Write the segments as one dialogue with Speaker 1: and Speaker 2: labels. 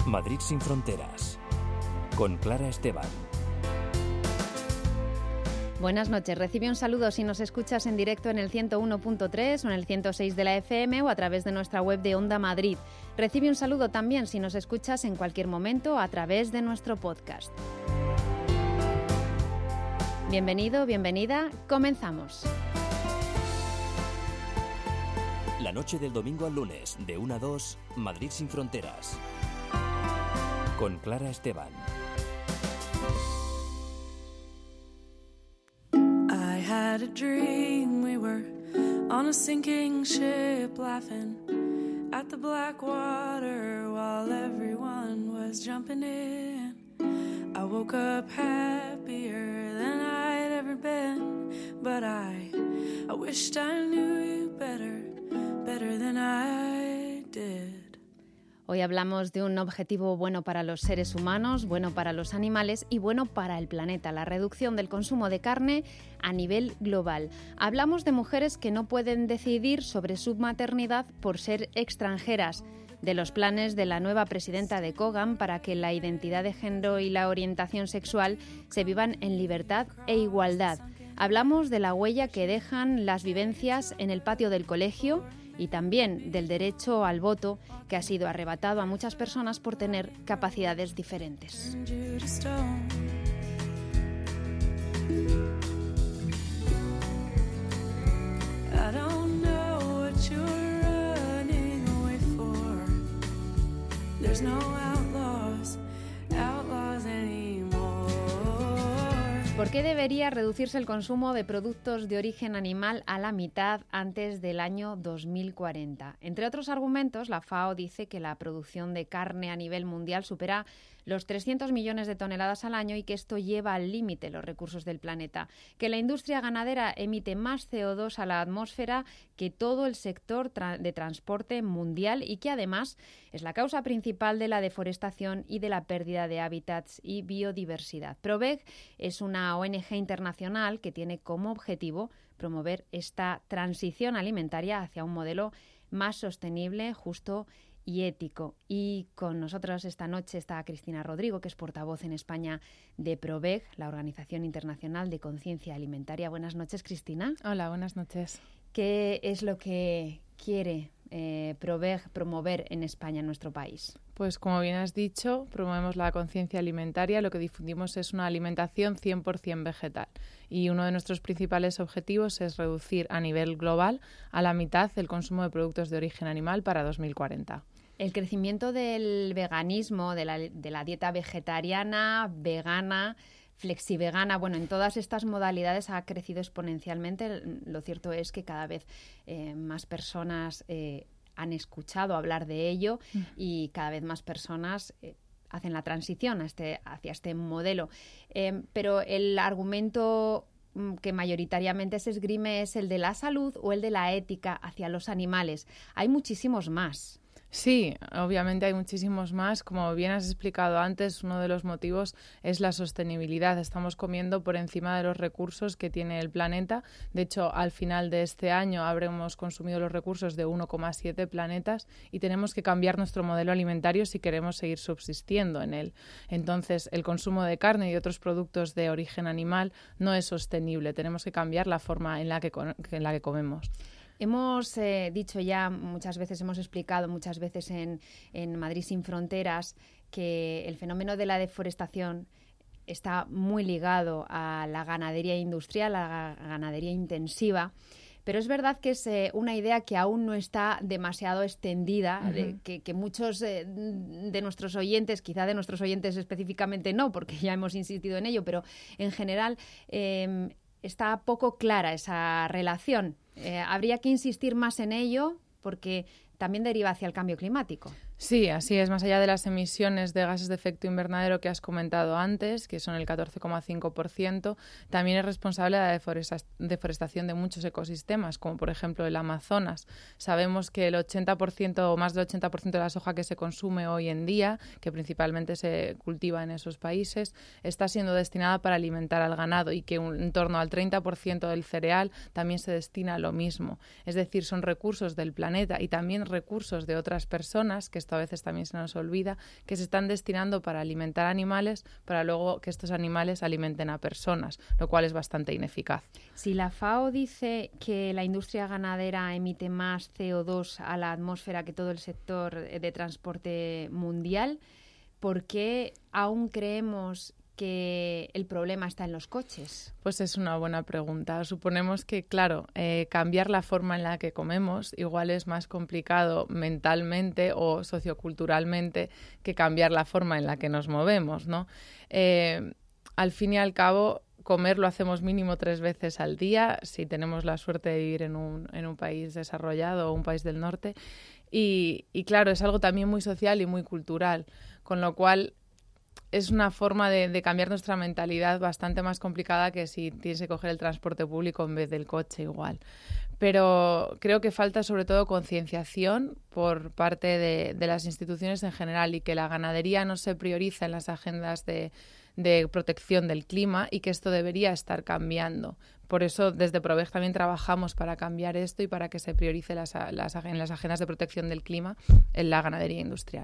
Speaker 1: Madrid sin fronteras, con Clara Esteban.
Speaker 2: Buenas noches. Recibe un saludo si nos escuchas en directo en el 101.3 o en el 106 de la FM o a través de nuestra web de Onda Madrid. Recibe un saludo también si nos escuchas en cualquier momento a través de nuestro podcast. Bienvenido, bienvenida. Comenzamos.
Speaker 1: La noche del domingo al lunes, de 1 a 2, Madrid sin fronteras, con Clara Esteban.
Speaker 3: I had a dream we were on a sinking ship laughing at the black water while everyone was jumping in. I woke up happier than I'd ever been, but I wished I knew you better than I did.
Speaker 2: Hoy hablamos de un objetivo bueno para los seres humanos, bueno para los animales y bueno para el planeta, la reducción del consumo de carne a nivel global. Hablamos de mujeres que no pueden decidir sobre su maternidad por ser extranjeras, de los planes de la nueva presidenta de COGAM para que la identidad de género y la orientación sexual se vivan en libertad e igualdad. Hablamos de la huella que dejan las vivencias en el patio del colegio y también del derecho al voto que ha sido arrebatado a muchas personas por tener capacidades diferentes. ¿Por qué debería reducirse el consumo de productos de origen animal a la mitad antes del año 2040? Entre otros argumentos, la FAO dice que la producción de carne a nivel mundial supera los 300 millones de toneladas al año y que esto lleva al límite los recursos del planeta, que la industria ganadera emite más CO2 a la atmósfera que todo el sector de transporte mundial y que además es la causa principal de la deforestación y de la pérdida de hábitats y biodiversidad. Provec es una ONG internacional que tiene como objetivo promover esta transición alimentaria hacia un modelo más sostenible, justo y ético. Y con nosotros esta noche está Cristina Rodrigo, que es portavoz en España de Provec, la Organización Internacional de Conciencia Alimentaria. Buenas noches, Cristina.
Speaker 4: Hola, buenas noches.
Speaker 2: ¿Qué es lo que quiere Provec promover en España, en nuestro país?
Speaker 4: Pues como bien has dicho, promovemos la conciencia alimentaria. Lo que difundimos es una alimentación 100% vegetal. Y uno de nuestros principales objetivos es reducir a nivel global a la mitad el consumo de productos de origen animal para 2040.
Speaker 2: El crecimiento del veganismo, de la dieta vegetariana, vegana, flexivegana, bueno, en todas estas modalidades ha crecido exponencialmente. Lo cierto es que cada vez más personas han escuchado hablar de ello y cada vez más personas hacen la transición hacia este modelo. Pero el argumento que mayoritariamente se esgrime es el de la salud o el de la ética hacia los animales. Hay muchísimos más.
Speaker 4: Sí, obviamente hay muchísimos más. Como bien has explicado antes, uno de los motivos es la sostenibilidad. Estamos comiendo por encima de los recursos que tiene el planeta. De hecho, al final de este año habremos consumido los recursos de 1,7 planetas y tenemos que cambiar nuestro modelo alimentario si queremos seguir subsistiendo en él. Entonces, el consumo de carne y otros productos de origen animal no es sostenible. Tenemos que cambiar la forma en la que comemos.
Speaker 2: Hemos dicho ya muchas veces, hemos explicado muchas veces en Madrid sin fronteras que el fenómeno de la deforestación está muy ligado a la ganadería industrial, a la ganadería intensiva, pero es verdad que es una idea que aún no está demasiado extendida, que muchos de nuestros oyentes, quizá de nuestros oyentes específicamente no, porque ya hemos insistido en ello, pero en general está poco clara esa relación. Habría que insistir más en ello porque también deriva hacia el cambio climático.
Speaker 4: Sí, así es. Más allá de las emisiones de gases de efecto invernadero que has comentado antes, que son el 14,5%, también es responsable de la deforestación de muchos ecosistemas, como por ejemplo el Amazonas. Sabemos que el 80% o más del 80% de la soja que se consume hoy en día, que principalmente se cultiva en esos países, está siendo destinada para alimentar al ganado y que en torno al 30% del cereal también se destina a lo mismo. Es decir, son recursos del planeta y también recursos de otras personas que esto a veces también se nos olvida, que se están destinando para alimentar animales, para luego que estos animales alimenten a personas, lo cual es bastante ineficaz.
Speaker 2: Si la FAO dice que la industria ganadera emite más CO2 a la atmósfera que todo el sector de transporte mundial, ¿por qué aún creemos que el problema está en los coches?
Speaker 4: Pues es una buena pregunta. Suponemos que, claro, cambiar la forma en la que comemos igual es más complicado mentalmente o socioculturalmente que cambiar la forma en la que nos movemos, ¿no? Al fin y al cabo, comer lo hacemos mínimo 3 veces al día, si tenemos la suerte de vivir en un país desarrollado o un país del norte. Y claro, es algo también muy social y muy cultural, con lo cual es una forma de cambiar nuestra mentalidad bastante más complicada que si tienes que coger el transporte público en vez del coche igual. Pero creo que falta sobre todo concienciación por parte de las instituciones en general y que la ganadería no se prioriza en las agendas de protección del clima y que esto debería estar cambiando. Por eso desde Provec también trabajamos para cambiar esto y para que se priorice en las agendas de protección del clima en la ganadería industrial.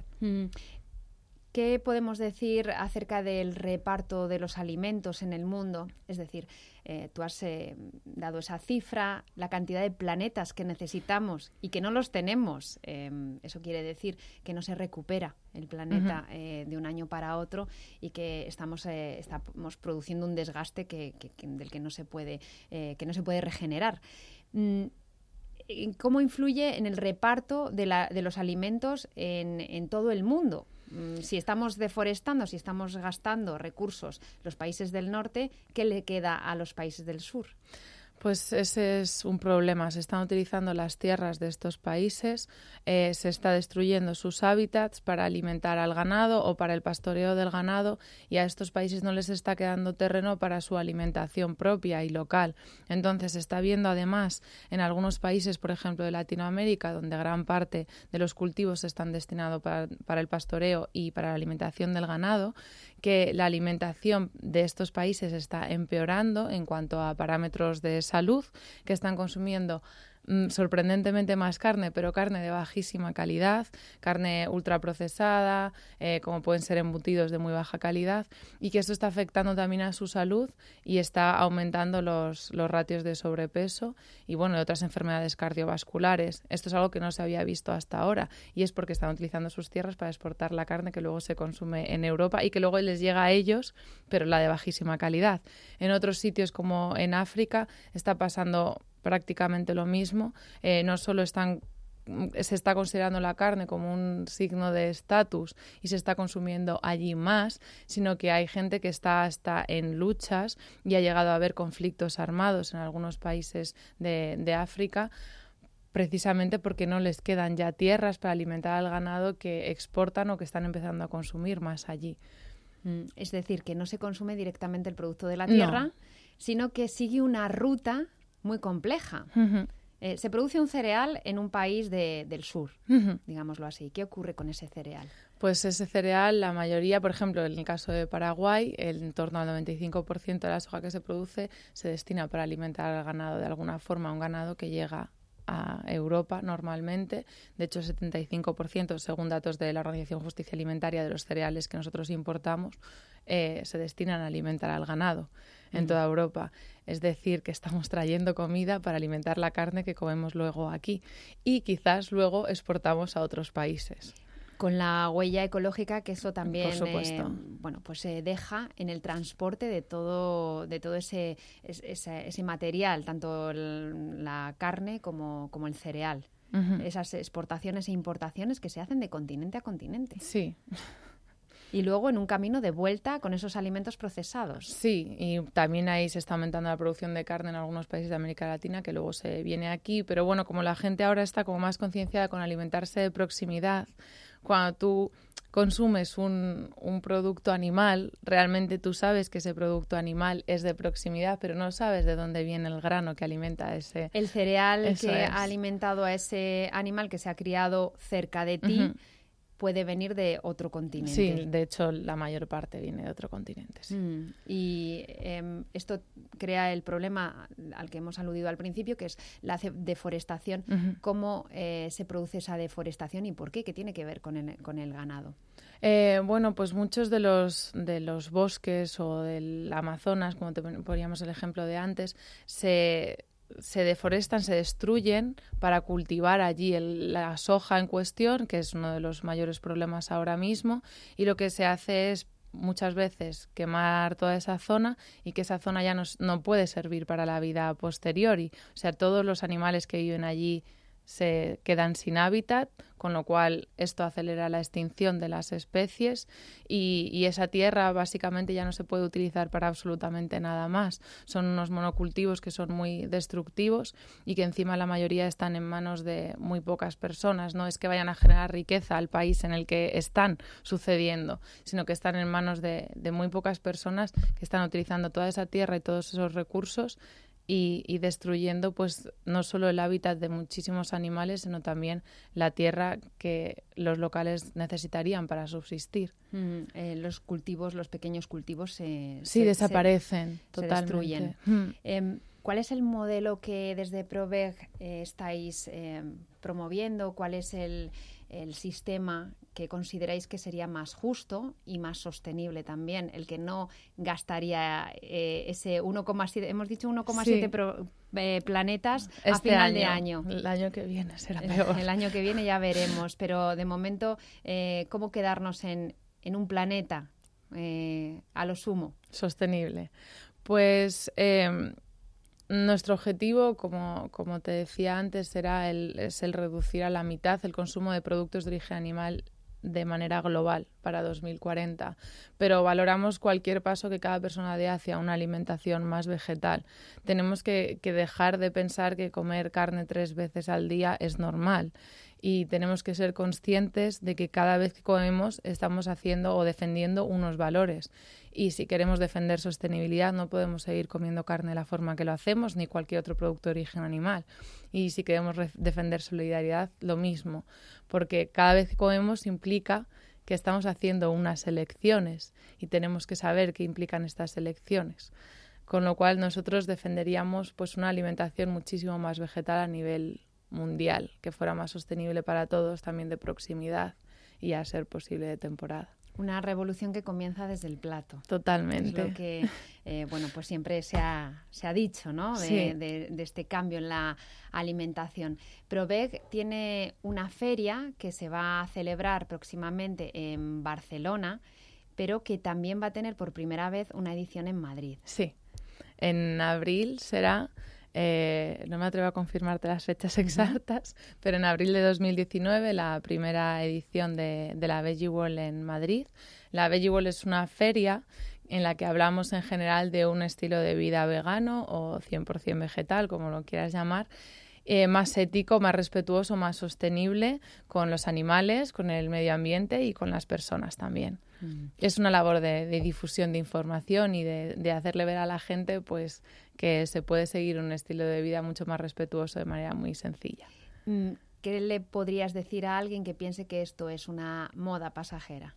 Speaker 2: ¿Qué podemos decir acerca del reparto de los alimentos en el mundo? Es decir, tú has dado esa cifra, la cantidad de planetas que necesitamos y que no los tenemos. Eso quiere decir que no se recupera el planeta de un año para otro y que estamos produciendo un desgaste del que no se puede regenerar. ¿Cómo influye en el reparto de los alimentos en todo el mundo? Si estamos deforestando, si estamos gastando recursos los países del norte, ¿qué le queda a los países del sur?
Speaker 4: Pues ese es un problema. Se están utilizando las tierras de estos países, se está destruyendo sus hábitats para alimentar al ganado o para el pastoreo del ganado y a estos países no les está quedando terreno para su alimentación propia y local. Entonces se está viendo además en algunos países, por ejemplo de Latinoamérica, donde gran parte de los cultivos están destinados para el pastoreo y para la alimentación del ganado, que la alimentación de estos países está empeorando en cuanto a parámetros de salud, que están consumiendo sorprendentemente más carne, pero carne de bajísima calidad, carne ultraprocesada, como pueden ser embutidos de muy baja calidad, y que esto está afectando también a su salud y está aumentando los ratios de sobrepeso y de otras enfermedades cardiovasculares. Esto es algo que no se había visto hasta ahora y es porque están utilizando sus tierras para exportar la carne que luego se consume en Europa y que luego les llega a ellos, pero la de bajísima calidad. En otros sitios como en África está pasando prácticamente lo mismo. No solo se está considerando la carne como un signo de estatus y se está consumiendo allí más, sino que hay gente que está hasta en luchas y ha llegado a haber conflictos armados en algunos países de África, precisamente porque no les quedan ya tierras para alimentar al ganado que exportan o que están empezando a consumir más allí.
Speaker 2: Es decir, que no se consume directamente el producto de la tierra, sino que sigue una ruta muy compleja. Se produce un cereal en un país del sur, digámoslo así. ¿Qué ocurre con ese cereal?
Speaker 4: Pues ese cereal, la mayoría, por ejemplo, en el caso de Paraguay, en torno al 95% de la soja que se produce se destina para alimentar al ganado de alguna forma, un ganado que llega a Europa normalmente. De hecho, el 75%, según datos de la Organización Justicia Alimentaria, de los cereales que nosotros importamos, se destinan a alimentar al ganado en toda Europa. Es decir, que estamos trayendo comida para alimentar la carne que comemos luego aquí y quizás luego exportamos a otros países.
Speaker 2: Con la huella ecológica que eso también
Speaker 4: se
Speaker 2: deja en el transporte de todo ese material, tanto la carne como el cereal. Esas exportaciones e importaciones que se hacen de continente a continente.
Speaker 4: Sí.
Speaker 2: Y luego en un camino de vuelta con esos alimentos procesados.
Speaker 4: Sí, y también ahí se está aumentando la producción de carne en algunos países de América Latina, que luego se viene aquí. Pero como la gente ahora está como más concienciada con alimentarse de proximidad, cuando tú consumes un producto animal, realmente tú sabes que ese producto animal es de proximidad, pero no sabes de dónde viene el grano que alimenta ese...
Speaker 2: El cereal que ha alimentado a ese animal que se ha criado cerca de ti, puede venir de otro continente.
Speaker 4: Sí, de hecho la mayor parte viene de otro continente. Sí.
Speaker 2: Y esto crea el problema al que hemos aludido al principio, que es la deforestación.
Speaker 4: Uh-huh.
Speaker 2: ¿Cómo se produce esa deforestación y por qué? ¿Qué tiene que ver con el ganado?
Speaker 4: Bueno, pues muchos de los bosques o del Amazonas, como te poníamos el ejemplo de antes, se deforestan, se destruyen para cultivar allí la soja en cuestión, que es uno de los mayores problemas ahora mismo, y lo que se hace es muchas veces quemar toda esa zona y que esa zona ya no puede servir para la vida posteriori. O sea, todos los animales que viven allí se quedan sin hábitat, con lo cual esto acelera la extinción de las especies y esa tierra básicamente ya no se puede utilizar para absolutamente nada más. Son unos monocultivos que son muy destructivos y que encima la mayoría están en manos de muy pocas personas. No es que vayan a generar riqueza al país en el que están sucediendo, sino que están en manos de muy pocas personas que están utilizando toda esa tierra y todos esos recursos y destruyendo pues no solo el hábitat de muchísimos animales, sino también la tierra que los locales necesitarían para subsistir.
Speaker 2: Los cultivos, los pequeños cultivos
Speaker 4: desaparecen
Speaker 2: totalmente. Se destruyen. ¿Cuál es el modelo que desde Proveg estáis promoviendo? ¿Cuál es el sistema que consideráis que sería más justo y más sostenible también? El que no gastaría ese 1,7, hemos dicho 1,7 planetas a final de año.
Speaker 4: El año que viene será peor.
Speaker 2: El año que viene ya veremos, pero de momento, ¿cómo quedarnos en un planeta a lo sumo?
Speaker 4: Sostenible. Pues nuestro objetivo, como te decía antes, es el reducir a la mitad el consumo de productos de origen animal de manera global para 2040, pero valoramos cualquier paso que cada persona dé hacia una alimentación más vegetal. Tenemos que dejar de pensar que comer carne 3 veces al día es normal y tenemos que ser conscientes de que cada vez que comemos estamos haciendo o defendiendo unos valores. Y si queremos defender sostenibilidad no podemos seguir comiendo carne de la forma que lo hacemos ni cualquier otro producto de origen animal. Y si queremos defender solidaridad, lo mismo, porque cada vez que comemos implica que estamos haciendo unas elecciones y tenemos que saber qué implican estas elecciones. Con lo cual nosotros defenderíamos pues una alimentación muchísimo más vegetal a nivel mundial, que fuera más sostenible para todos, también de proximidad y a ser posible de temporada.
Speaker 2: Una revolución que comienza desde el plato.
Speaker 4: Totalmente.
Speaker 2: Es lo que pues siempre se ha dicho, ¿no? De este cambio en la alimentación. Proveg tiene una feria que se va a celebrar próximamente en Barcelona, pero que también va a tener por primera vez una edición en Madrid.
Speaker 4: Sí. En abril será... no me atrevo a confirmarte las fechas exactas, pero en abril de 2019 la primera edición de la Veggie World en Madrid. La Veggie World es una feria en la que hablamos en general de un estilo de vida vegano o 100% vegetal, como lo quieras llamar, más ético, más respetuoso, más sostenible con los animales, con el medio ambiente y con las personas también. Es una labor de difusión de información y de hacerle ver a la gente pues que se puede seguir un estilo de vida mucho más respetuoso de manera muy sencilla.
Speaker 2: ¿Qué le podrías decir a alguien que piense que esto es una moda pasajera?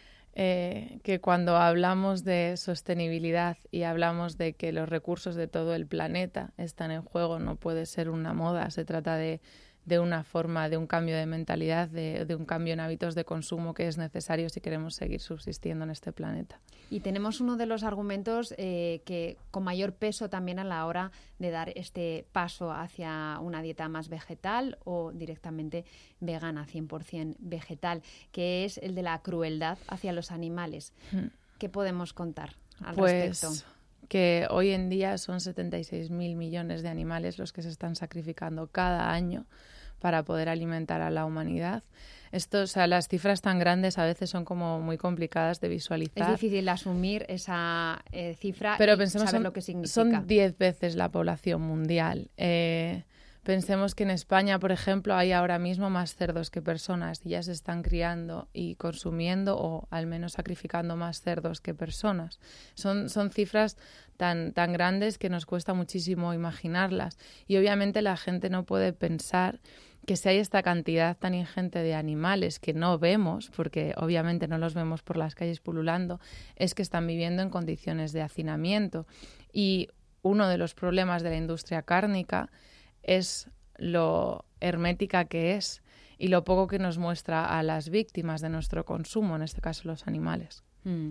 Speaker 4: Que cuando hablamos de sostenibilidad y hablamos de que los recursos de todo el planeta están en juego, no puede ser una moda. Se trata de una forma, de un cambio de mentalidad, de un cambio en hábitos de consumo que es necesario si queremos seguir subsistiendo en este planeta.
Speaker 2: Y tenemos uno de los argumentos que con mayor peso también a la hora de dar este paso hacia una dieta más vegetal o directamente vegana, 100% vegetal, que es el de la crueldad hacia los animales. ¿Qué podemos contar al respecto?
Speaker 4: Que hoy en día son 76.000 millones de animales los que se están sacrificando cada año para poder alimentar a la humanidad. Las cifras tan grandes a veces son como muy complicadas de visualizar.
Speaker 2: Es difícil asumir esa cifra,
Speaker 4: pero
Speaker 2: y
Speaker 4: pensemos,
Speaker 2: saber lo que significa.
Speaker 4: Son 10 veces la población mundial. Pensemos que en España, por ejemplo, hay ahora mismo más cerdos que personas y ya se están criando y consumiendo o al menos sacrificando más cerdos que personas. Son cifras tan grandes que nos cuesta muchísimo imaginarlas y obviamente la gente no puede pensar que si hay esta cantidad tan ingente de animales que no vemos, porque obviamente no los vemos por las calles pululando, es que están viviendo en condiciones de hacinamiento. Y uno de los problemas de la industria cárnica es lo hermética que es y lo poco que nos muestra a las víctimas de nuestro consumo, en este caso los animales.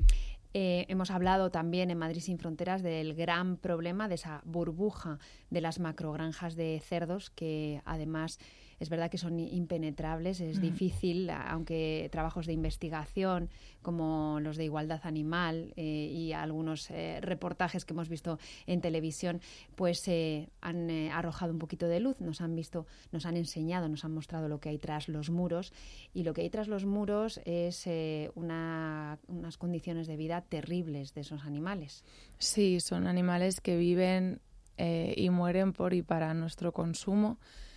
Speaker 2: Hemos hablado también en Madrid Sin Fronteras del gran problema de esa burbuja de las macrogranjas de cerdos que además es verdad que son impenetrables, es difícil, aunque trabajos de investigación como los de igualdad animal y algunos reportajes que hemos visto en televisión, pues han arrojado un poquito de luz, nos han enseñado, nos han mostrado lo que hay tras los muros, y lo que hay tras los muros es unas condiciones de vida terribles de esos animales.
Speaker 4: Sí, son animales que viven y mueren por y para nuestro consumo,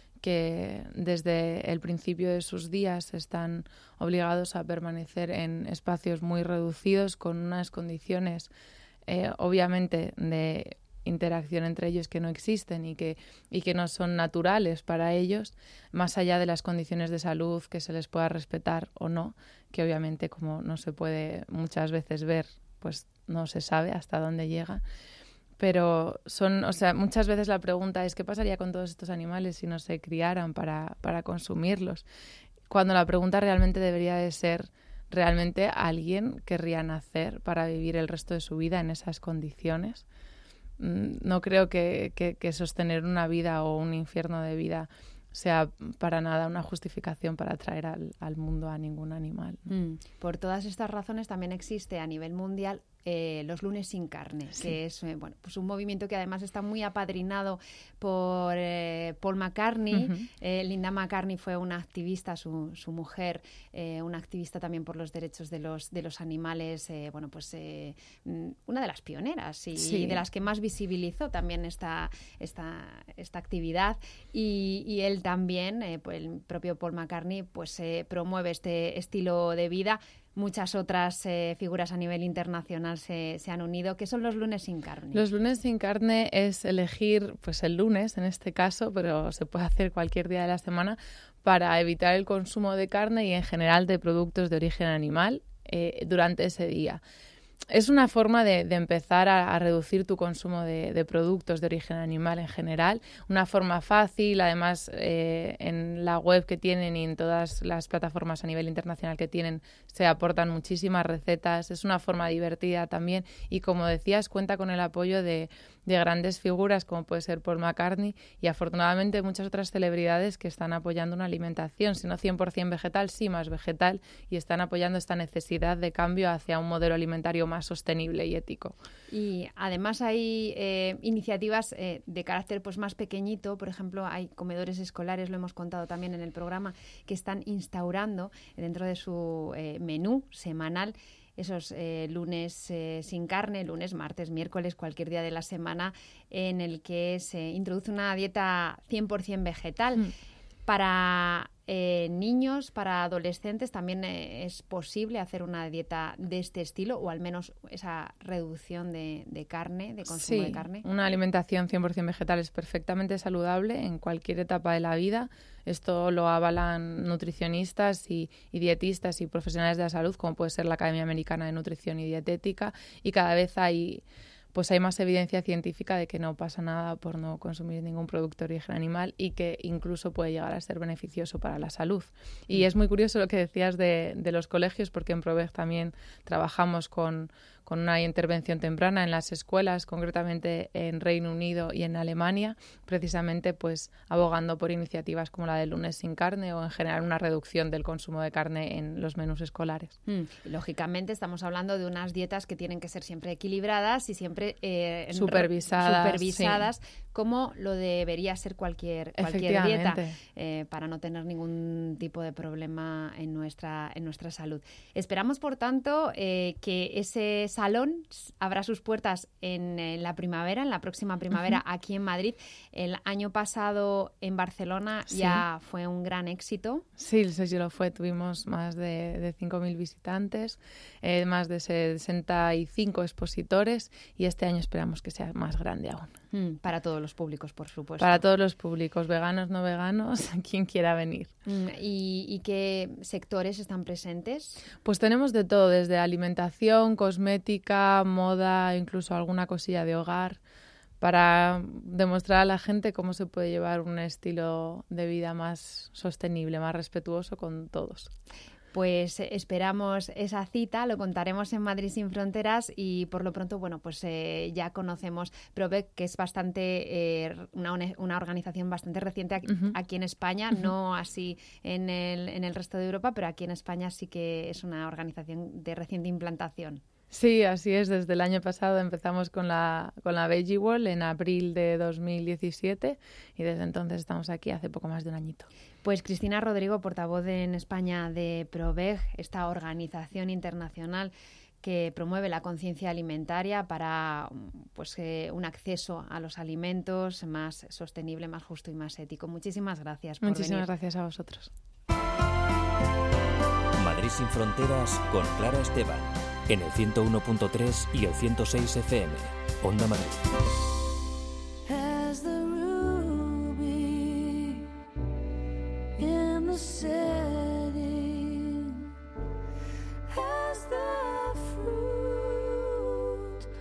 Speaker 4: que desde el principio de sus días están obligados a permanecer en espacios muy reducidos con unas condiciones obviamente de interacción entre ellos que no existen y que no son naturales para ellos, más allá de las condiciones de salud que se les pueda respetar o no, que obviamente como no se puede muchas veces ver, pues no se sabe hasta dónde llega. Pero muchas veces la pregunta es ¿qué pasaría con todos estos animales si no se criaran para consumirlos? Cuando la pregunta realmente debería de ser ¿realmente alguien querría nacer para vivir el resto de su vida en esas condiciones? No creo que sostener una vida o un infierno de vida sea para nada una justificación para traer al mundo a ningún animal.
Speaker 2: Por todas estas razones también existe a nivel mundial los lunes sin carne, sí, que es pues un movimiento que además está muy apadrinado por Paul McCartney. Linda McCartney fue una activista, su mujer, una activista también por los derechos de los animales, una de las pioneras y de las que más visibilizó también esta actividad, y él también, el propio Paul McCartney, pues promueve este estilo de vida. Muchas otras figuras a nivel internacional se han unido. ¿Qué son los lunes sin carne?
Speaker 4: Los lunes sin carne es elegir pues el lunes, en este caso, pero se puede hacer cualquier día de la semana, para evitar el consumo de carne y en general de productos de origen animal durante ese día. Es una forma de empezar a reducir tu consumo de productos de origen animal en general. Una forma fácil, además en la web que tienen y en todas las plataformas a nivel internacional que tienen se aportan muchísimas recetas. Es una forma divertida también y, como decías, cuenta con el apoyo de grandes figuras como puede ser Paul McCartney y afortunadamente muchas otras celebridades que están apoyando una alimentación, si no 100% vegetal, sí más vegetal, y están apoyando esta necesidad de cambio hacia un modelo alimentario más sostenible y ético.
Speaker 2: Y además hay iniciativas de carácter pues más pequeñito. Por ejemplo, hay comedores escolares, lo hemos contado también en el programa, que están instaurando dentro de su menú semanal esos lunes sin carne, lunes, martes, miércoles, cualquier día de la semana, en el que se introduce una dieta 100% vegetal. Para niños, para adolescentes, también es posible hacer una dieta de este estilo, o al menos esa reducción de carne, de consumo de carne.
Speaker 4: Una alimentación 100% vegetal es perfectamente saludable en cualquier etapa de la vida. Esto lo avalan nutricionistas y dietistas y profesionales de la salud, como puede ser la Academia Americana de Nutrición y Dietética, y cada vez hay más evidencia científica de que no pasa nada por no consumir ningún producto de origen animal y que incluso puede llegar a ser beneficioso para la salud. Y es muy curioso lo que decías de los colegios, porque en Provec también trabajamos con una intervención temprana en las escuelas, concretamente en Reino Unido y en Alemania, precisamente pues abogando por iniciativas como la del lunes sin carne o en general una reducción del consumo de carne en los menús escolares.
Speaker 2: Lógicamente estamos hablando de unas dietas que tienen que ser siempre equilibradas y siempre
Speaker 4: supervisadas,
Speaker 2: sí, como lo debería ser cualquier dieta, para no tener ningún tipo de problema en nuestra salud. Esperamos, por tanto, que ese salón abra sus puertas en la primavera, en la próxima primavera, aquí en Madrid. El año pasado en Barcelona ya fue un gran éxito.
Speaker 4: Sí, lo fue. Tuvimos más de 5.000 visitantes, más de 65 expositores, y este año esperamos que sea más grande aún.
Speaker 2: Para todos los públicos, por supuesto.
Speaker 4: Para todos los públicos, veganos, no veganos, quien quiera venir.
Speaker 2: ¿Y qué sectores están presentes?
Speaker 4: Pues tenemos de todo, desde alimentación, cosmética, moda, incluso alguna cosilla de hogar, para demostrar a la gente cómo se puede llevar un estilo de vida más sostenible, más respetuoso con todos.
Speaker 2: Pues esperamos esa cita, lo contaremos en Madrid Sin Fronteras, y por lo pronto, bueno, pues ya conocemos Provec, que es bastante una organización bastante reciente aquí en España, no así en el resto de Europa, pero aquí en España sí que es una organización de reciente implantación.
Speaker 4: Sí, así es. Desde el año pasado empezamos con la Veggie World en abril de 2017, y desde entonces estamos aquí hace poco más de un añito.
Speaker 2: Pues Cristina Rodrigo, portavoz en España de Provec, esta organización internacional que promueve la conciencia alimentaria para un acceso a los alimentos más sostenible, más justo y más ético. Muchísimas gracias por venir.
Speaker 4: Muchísimas gracias a vosotros.
Speaker 1: Madrid Sin Fronteras con Clara Esteban, en el 101.3 y el 106 FM. Onda Madrid.
Speaker 3: As the ruby in the setting, as the fruit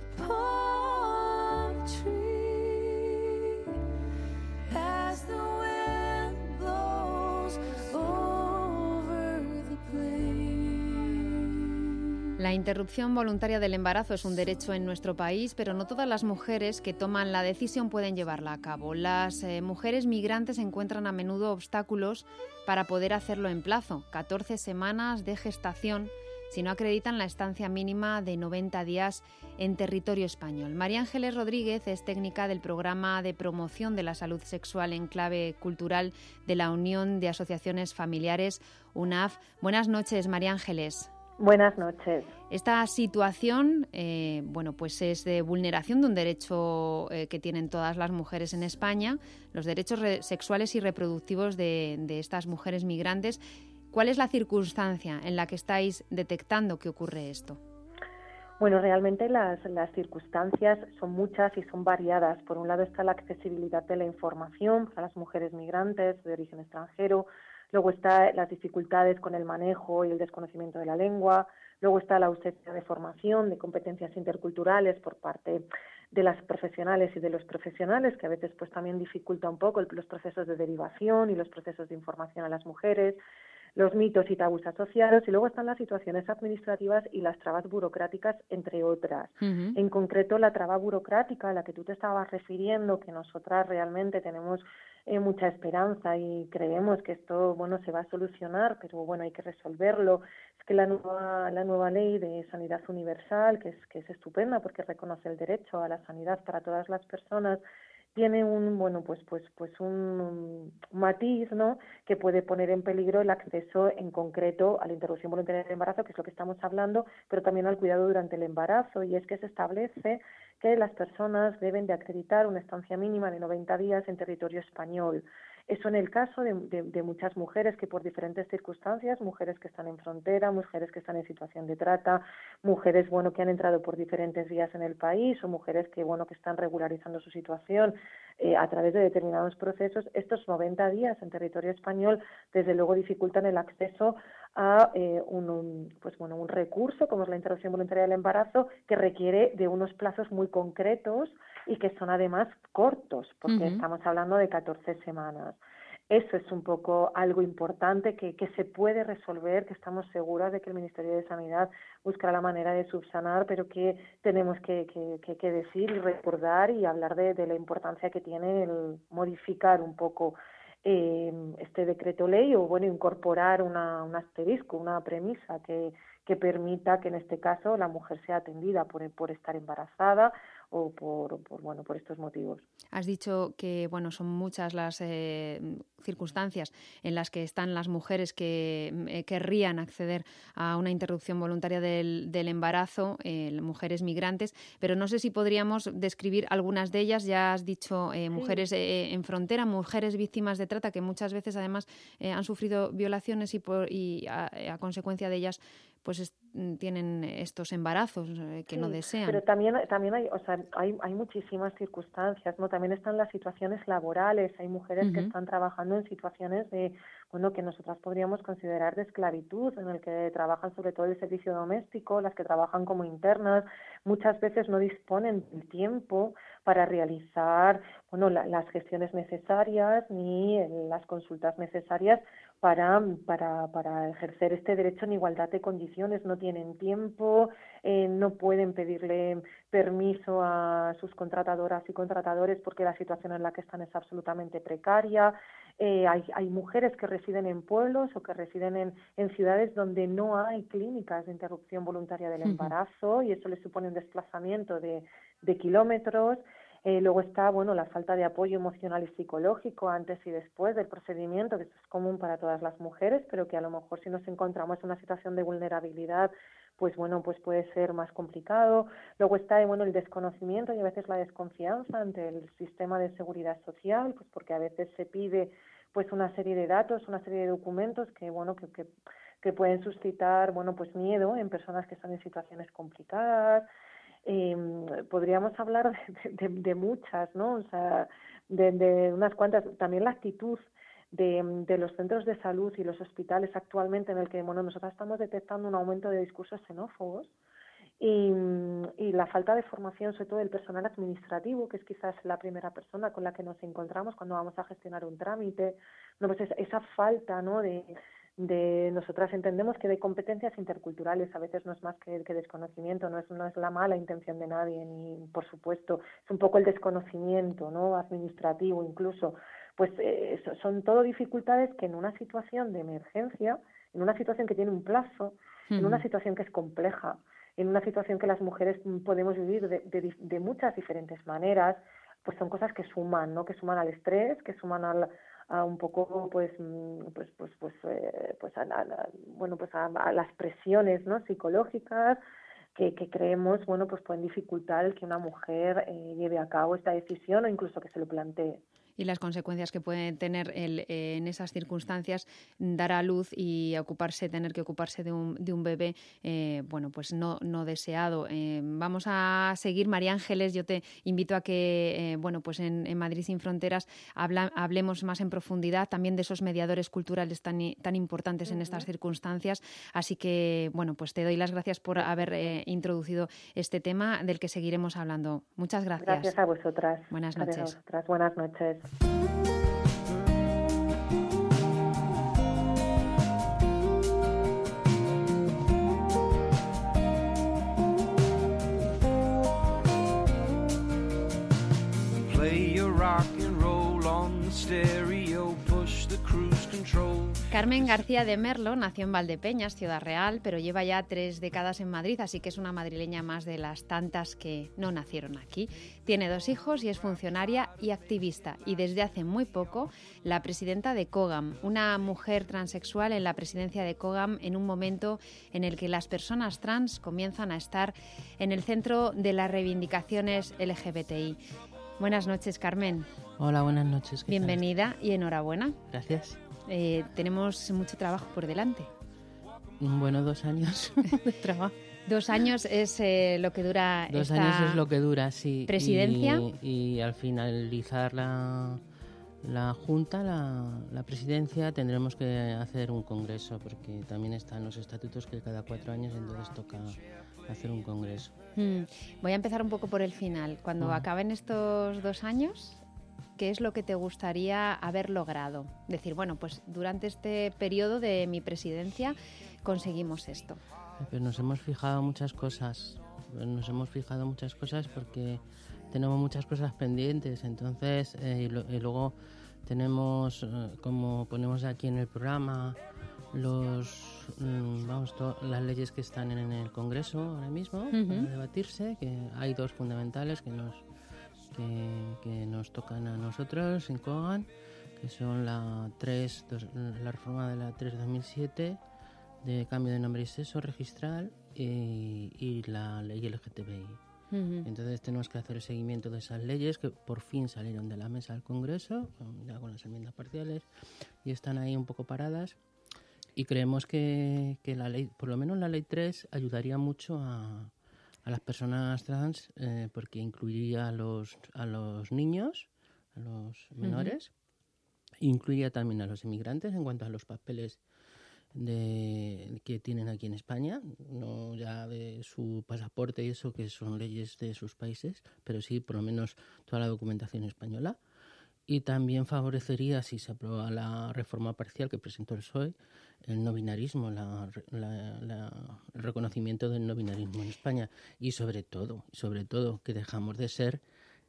Speaker 3: upon a tree, as the wind blows over the plain.
Speaker 2: La interrupción voluntaria del embarazo es un derecho en nuestro país, pero no todas las mujeres que toman la decisión pueden llevarla a cabo. Las mujeres migrantes encuentran a menudo obstáculos para poder hacerlo en plazo. 14 semanas de gestación si no acreditan la estancia mínima de 90 días en territorio español. María Ángeles Rodríguez es técnica del Programa de Promoción de la Salud Sexual en Clave Cultural de la Unión de Asociaciones Familiares, UNAF. Buenas noches, María Ángeles.
Speaker 5: Buenas noches.
Speaker 2: Esta situación, pues es de vulneración de un derecho que tienen todas las mujeres en España, los derechos sexuales y reproductivos de estas mujeres migrantes. ¿Cuál es la circunstancia en la que estáis detectando que ocurre esto?
Speaker 5: Bueno, realmente las circunstancias son muchas y son variadas. Por un lado está la accesibilidad de la información para las mujeres migrantes de origen extranjero. Luego está las dificultades con el manejo y el desconocimiento de la lengua. Luego está la ausencia de formación, de competencias interculturales por parte de las profesionales y de los profesionales, que a veces pues también dificulta un poco los procesos de derivación y los procesos de información a las mujeres, los mitos y tabús asociados, y luego están las situaciones administrativas y las trabas burocráticas, entre otras.
Speaker 2: Uh-huh.
Speaker 5: En concreto, la traba burocrática a la que tú te estabas refiriendo, que nosotras realmente tenemos mucha esperanza y creemos que esto se va a solucionar, pero hay que resolverlo. Es que la nueva ley de sanidad universal, que es estupenda porque reconoce el derecho a la sanidad para todas las personas, tiene un matiz, ¿no?, que puede poner en peligro el acceso en concreto a la interrupción voluntaria del embarazo, que es lo que estamos hablando, pero también al cuidado durante el embarazo, y es que se establece que las personas deben de acreditar una estancia mínima de 90 días en territorio español. Eso en el caso de muchas mujeres que por diferentes circunstancias, mujeres que están en frontera, mujeres que están en situación de trata, mujeres que han entrado por diferentes vías en el país, o mujeres que están regularizando su situación a través de determinados procesos. Estos 90 días en territorio español desde luego dificultan el acceso a un recurso como es la interrupción voluntaria del embarazo, que requiere de unos plazos muy concretos y que son además cortos, porque estamos hablando de 14 semanas. Eso es un poco algo importante que se puede resolver, que estamos seguras de que el Ministerio de Sanidad buscará la manera de subsanar, pero que tenemos que decir y recordar y hablar de la importancia que tiene el modificar un poco este decreto ley, o incorporar un asterisco, una premisa que permita que en este caso la mujer sea atendida por estar embarazada o por estos motivos.
Speaker 2: Has dicho que son muchas las circunstancias en las que están las mujeres que querrían acceder a una interrupción voluntaria del embarazo, mujeres migrantes, pero no sé si podríamos describir algunas de ellas. Ya has dicho mujeres en frontera, mujeres víctimas de trata, que muchas veces además han sufrido violaciones y a consecuencia de ellas pues tienen estos embarazos que no desean.
Speaker 5: Pero también hay muchísimas circunstancias, ¿no? También están las situaciones laborales. Hay mujeres que están trabajando en situaciones de que nosotras podríamos considerar de esclavitud, en el que trabajan sobre todo el servicio doméstico, las que trabajan como internas, muchas veces no disponen del tiempo para realizar las gestiones necesarias ni las consultas necesarias para ejercer este derecho en igualdad de condiciones. No tienen tiempo, no pueden pedirle permiso a sus contratadoras y contratadores porque la situación en la que están es absolutamente precaria. Hay mujeres que residen en pueblos o que residen en ciudades donde no hay clínicas de interrupción voluntaria del embarazo, y eso les supone un desplazamiento de kilómetros. Luego está la falta de apoyo emocional y psicológico antes y después del procedimiento, que esto es común para todas las mujeres, pero que a lo mejor si nos encontramos en una situación de vulnerabilidad, pues puede ser más complicado. Luego está el desconocimiento y a veces la desconfianza ante el sistema de seguridad social, pues porque a veces se pide una serie de datos, una serie de documentos que pueden suscitar miedo en personas que están en situaciones complicadas. Podríamos hablar de muchas, ¿no? O sea, de unas cuantas. También la actitud de los centros de salud y los hospitales actualmente, en el que nosotros estamos detectando un aumento de discursos xenófobos y la falta de formación, sobre todo del personal administrativo, que es quizás la primera persona con la que nos encontramos cuando vamos a gestionar un trámite. Esa falta, ¿no?, de nosotras entendemos que de competencias interculturales a veces no es más que desconocimiento, no es la mala intención de nadie, ni por supuesto, es un poco el desconocimiento, ¿no?, administrativo incluso. Son todo dificultades que en una situación de emergencia, en una situación que tiene un plazo, en una situación que es compleja, en una situación que las mujeres podemos vivir de muchas diferentes maneras, pues son cosas que suman, ¿no?, que suman al estrés, que suman a un poco a las presiones, ¿no?, psicológicas que creemos pueden dificultar el que una mujer lleve a cabo esta decisión o incluso que se lo plantee.
Speaker 2: Y las consecuencias que pueden tener en esas circunstancias, dar a luz y tener que ocuparse de un bebé no deseado. Vamos a seguir, María Ángeles. Yo te invito a que en Madrid Sin Fronteras hablemos más en profundidad también de esos mediadores culturales tan importantes en estas circunstancias. Así que te doy las gracias por haber introducido este tema del que seguiremos hablando. Muchas gracias.
Speaker 5: Gracias a vosotras.
Speaker 2: Buenas noches.
Speaker 5: Gracias a vosotras. Buenas noches.
Speaker 6: Play your rock and roll on the stereo, push the cruise control.
Speaker 2: Carmen García de Merlo nació en Valdepeñas, Ciudad Real, pero lleva ya 3 décadas en Madrid, así que es una madrileña más de las tantas que no nacieron aquí. Tiene 2 hijos y es funcionaria y activista, y desde hace muy poco la presidenta de COGAM, una mujer transexual en la presidencia de COGAM en un momento en el que las personas trans comienzan a estar en el centro de las reivindicaciones LGBTI. Buenas noches, Carmen.
Speaker 7: Hola, buenas noches.
Speaker 2: Bienvenida y enhorabuena.
Speaker 7: Gracias.
Speaker 2: Tenemos mucho trabajo por delante.
Speaker 7: 2 años de trabajo.
Speaker 2: 2 años es lo que dura
Speaker 7: 2 años es lo que dura, sí.
Speaker 2: Presidencia.
Speaker 7: Y al finalizar la Junta, la presidencia, tendremos que hacer un congreso, porque también están los estatutos que cada 4 años, entonces toca hacer un congreso.
Speaker 2: Voy a empezar un poco por el final. Cuando acaben estos 2 años, ¿qué es lo que te gustaría haber logrado? Decir, durante este periodo de mi presidencia conseguimos esto.
Speaker 7: Pues nos hemos fijado muchas cosas. Porque tenemos muchas cosas pendientes. Entonces, y luego tenemos, como ponemos aquí en el programa, las leyes que están en el Congreso ahora mismo para debatirse, que hay dos fundamentales que nos tocan a nosotros en COGAN, que son la reforma de la 3/2007 de cambio de nombre y sexo registral y la ley LGTBI. Entonces tenemos que hacer el seguimiento de esas leyes que por fin salieron de la mesa del Congreso, ya con las enmiendas parciales, y están ahí un poco paradas. Y creemos que la ley, por lo menos la ley 3, ayudaría mucho a las personas trans, porque incluiría a los niños, a los menores, incluiría también a los inmigrantes en cuanto a los papeles que tienen aquí en España, no ya de su pasaporte y eso, que son leyes de sus países, pero sí por lo menos toda la documentación española. Y también favorecería, si se aprueba la reforma parcial que presentó el PSOE, el no binarismo, el reconocimiento del no binarismo en España. Y sobre todo, que dejamos de ser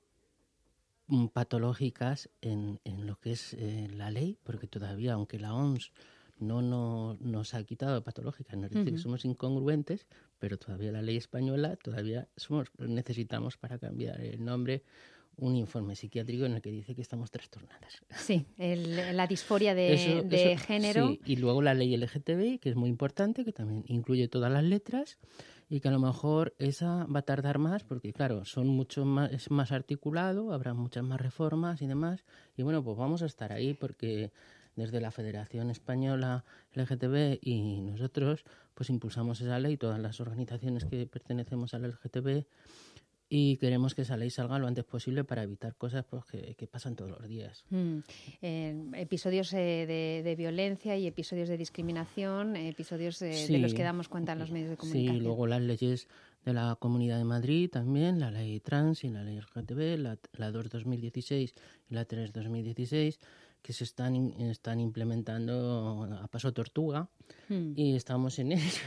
Speaker 7: patológicas en lo que es la ley, porque todavía, aunque la OMS no nos ha quitado patológicas, nos dice que somos incongruentes, pero todavía la ley española, necesitamos para cambiar el nombre un informe psiquiátrico en el que dice que estamos trastornadas.
Speaker 2: Sí, la disforia de género. Sí,
Speaker 7: y luego la ley LGTBI, que es muy importante, que también incluye todas las letras y que a lo mejor esa va a tardar más porque, claro, es más articulado, habrá muchas más reformas y demás. Y bueno, pues vamos a estar ahí porque desde la Federación Española LGTB y nosotros pues impulsamos esa ley, todas las organizaciones que pertenecemos al LGTB, y queremos que esa ley salga lo antes posible para evitar cosas pues, que pasan todos los días.
Speaker 2: Episodios de violencia y episodios de discriminación, episodios de los que damos cuenta en los medios de comunicación.
Speaker 7: Sí, luego las leyes de la Comunidad de Madrid también, la ley trans y la ley LGTB, la 2/2016 y la 3/2016, que se están implementando a paso tortuga y estamos en ello.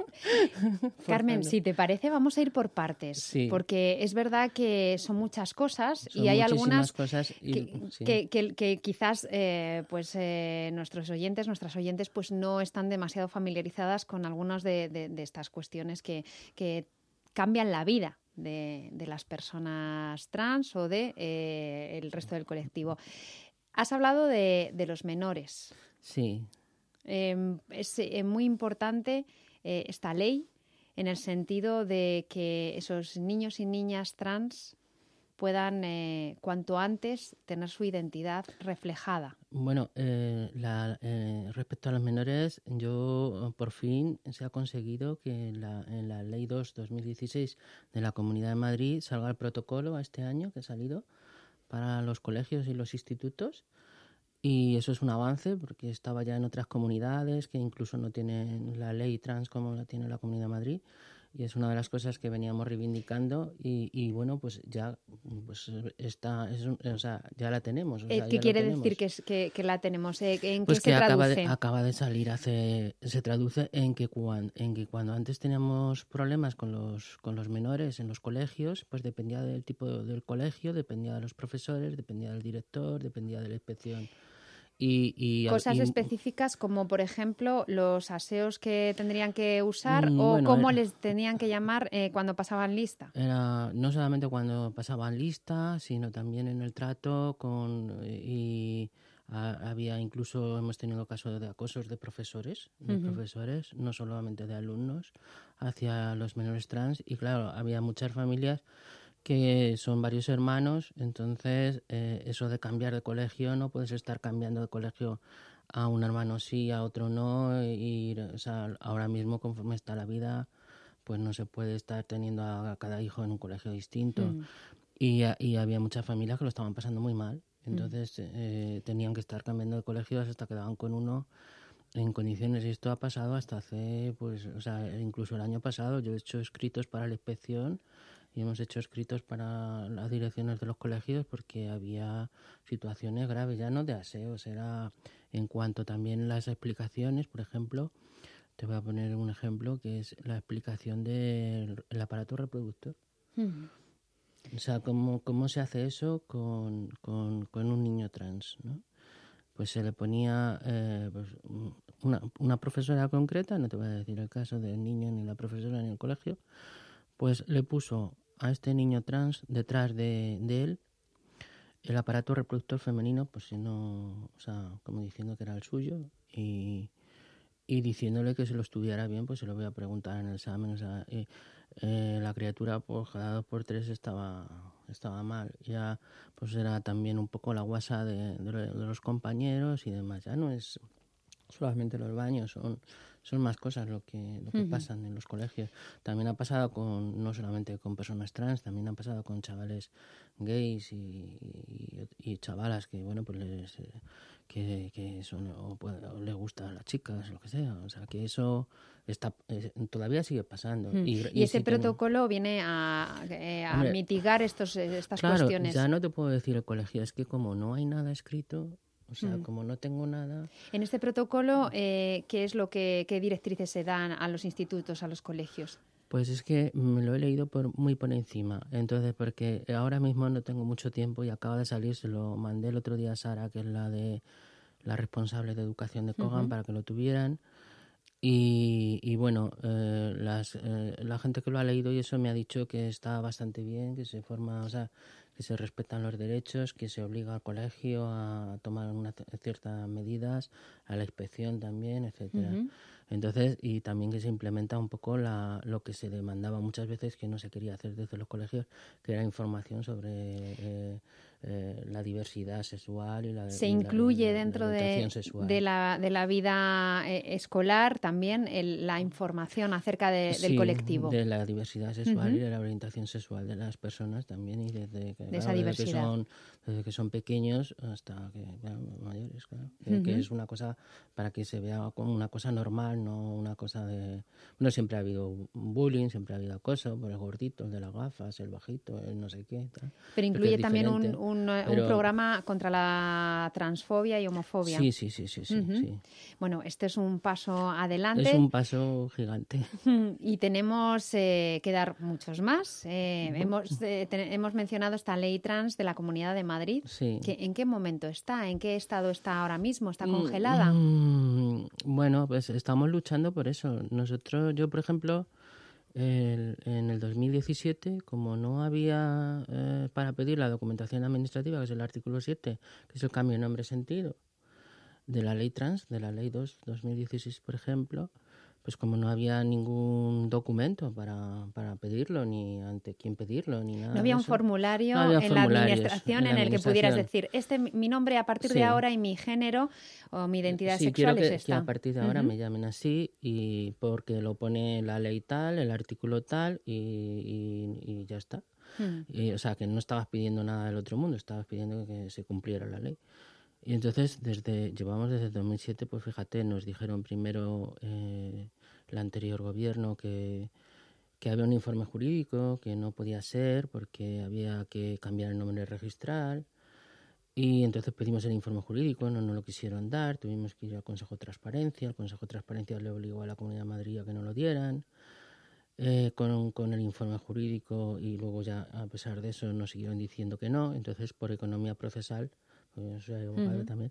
Speaker 2: Carmen, si te parece, vamos a ir por partes, porque es verdad que son muchas cosas y hay algunas
Speaker 7: cosas
Speaker 2: que quizás nuestras oyentes pues no están demasiado familiarizadas con algunas de estas cuestiones que cambian la vida de las personas trans o de el resto del colectivo. Has hablado de los menores.
Speaker 7: Sí.
Speaker 2: Es muy importante esta ley en el sentido de que esos niños y niñas trans puedan cuanto antes tener su identidad reflejada.
Speaker 7: Bueno, respecto a los menores, por fin se ha conseguido que en la Ley 2/2016 de la Comunidad de Madrid salga el protocolo a este año que ha salido para los colegios y los institutos, y eso es un avance porque estaba ya en otras comunidades que incluso no tienen la ley trans como la tiene la Comunidad de Madrid, y es una de las cosas que veníamos reivindicando y bueno, pues ya ya la tenemos.
Speaker 2: ¿Qué quiere decir que la tenemos? ¿En
Speaker 7: pues
Speaker 2: qué se traduce?
Speaker 7: Acaba de salir se traduce en que cuando antes teníamos problemas con los menores en los colegios, pues dependía del tipo del colegio, dependía de los profesores, dependía del director, dependía de la inspección.
Speaker 2: Cosas específicas como, por ejemplo, los aseos que tendrían que usar o cómo les tenían que llamar cuando pasaban lista.
Speaker 7: Era no solamente cuando pasaban lista, sino también en el trato había incluso, hemos tenido casos de acosos de profesores, no solamente de alumnos, hacia los menores trans. Y claro, había muchas familias que son varios hermanos, entonces eso de cambiar de colegio, no puedes estar cambiando de colegio a un hermano sí, a otro no, ahora mismo conforme está la vida, pues no se puede estar teniendo a cada hijo en un colegio distinto. Y había muchas familias que lo estaban pasando muy mal, entonces tenían que estar cambiando de colegios hasta que daban con uno en condiciones, y esto ha pasado hasta incluso el año pasado. Yo he hecho escritos para la inspección y hemos hecho escritos para las direcciones de los colegios porque había situaciones graves, ya no de aseos, era en cuanto también las explicaciones. Por ejemplo, te voy a poner un ejemplo que es la explicación del aparato reproductor. O sea, ¿cómo se hace eso con un niño trans, ¿no? Pues se le ponía una profesora concreta, no te voy a decir el caso del niño ni la profesora ni el colegio, pues le puso a este niño trans detrás de él el aparato reproductor femenino, pues si no, o sea, como diciendo que era el suyo, y diciéndole que se lo estudiara bien, pues se lo voy a preguntar en el examen. O sea, la criatura, pues cada 2 por 3 estaba mal. Ya, pues era también un poco la guasa de los compañeros y demás. Ya no es solamente los baños, son más cosas lo que pasan en los colegios. También ha pasado no solamente con personas trans, también ha pasado con chavales gays y chavalas que, bueno, pues que son o les gusta a las chicas, lo que sea. O sea, que eso todavía sigue pasando.
Speaker 2: Y ese protocolo viene a
Speaker 7: hombre,
Speaker 2: mitigar estas cuestiones.
Speaker 7: Ya no te puedo decir el colegio, es que como no hay nada escrito, o sea, como no tengo nada...
Speaker 2: En este protocolo, ¿qué directrices se dan a los institutos, a los colegios?
Speaker 7: Pues es que me lo he leído muy por encima. Entonces, porque ahora mismo no tengo mucho tiempo y acaba de salir, se lo mandé el otro día a Sara, que es la responsable de educación de Kogan, para que lo tuvieran. Y bueno, la gente que lo ha leído y eso me ha dicho que está bastante bien, que se forma, o sea, que se respetan los derechos, que se obliga al colegio a tomar ciertas medidas, a la inspección también, etcétera. Entonces, y también que se implementa un poco lo que se demandaba muchas veces que no se quería hacer desde los colegios, que era información sobre la diversidad sexual y la
Speaker 2: se incluye dentro
Speaker 7: de
Speaker 2: la vida escolar también la información acerca del colectivo.
Speaker 7: De la diversidad sexual y de la orientación sexual de las personas también, y desde que son pequeños hasta que mayores, claro. Que es una cosa para que se vea como una cosa normal, no una cosa de... Bueno, siempre ha habido bullying, siempre ha habido acoso por el gordito, el de las gafas, el bajito, el no sé qué. Tal.
Speaker 2: Pero incluye también un programa contra la transfobia y homofobia.
Speaker 7: Sí.
Speaker 2: Bueno, este es un paso adelante.
Speaker 7: Es un paso gigante.
Speaker 2: Y tenemos que dar muchos más. Hemos mencionado esta ley trans de la Comunidad de Madrid.
Speaker 7: Sí.
Speaker 2: ¿En qué momento está? ¿En qué estado está ahora mismo? ¿Está congelada?
Speaker 7: Bueno, pues estamos luchando por eso. Yo por ejemplo, en el 2017, como no había para pedir la documentación administrativa, que es el artículo 7, que es el cambio de nombre-sentido de la ley trans, de la ley 2/2016, por ejemplo, pues como no había ningún documento para pedirlo, ni ante quién pedirlo, ni nada.
Speaker 2: No había un formulario en la administración en el que pudieras decir, mi nombre a partir de ahora y mi género o mi identidad sexual es esta.
Speaker 7: Sí, que a partir de ahora me llamen así, y porque lo pone la ley tal, el artículo tal, y ya está. O sea, que no estabas pidiendo nada del otro mundo, estabas pidiendo que se cumpliera la ley. Y entonces llevamos desde 2007, pues fíjate, nos dijeron primero el anterior gobierno que había un informe jurídico que no podía ser porque había que cambiar el nombre registral, y entonces pedimos el informe jurídico, no nos lo quisieron dar, tuvimos que ir al Consejo de Transparencia, el Consejo de Transparencia le obligó a la Comunidad de Madrid a que no lo dieran con el informe jurídico, y luego ya a pesar de eso nos siguieron diciendo que no. Entonces por economía procesal, yo soy abogado también,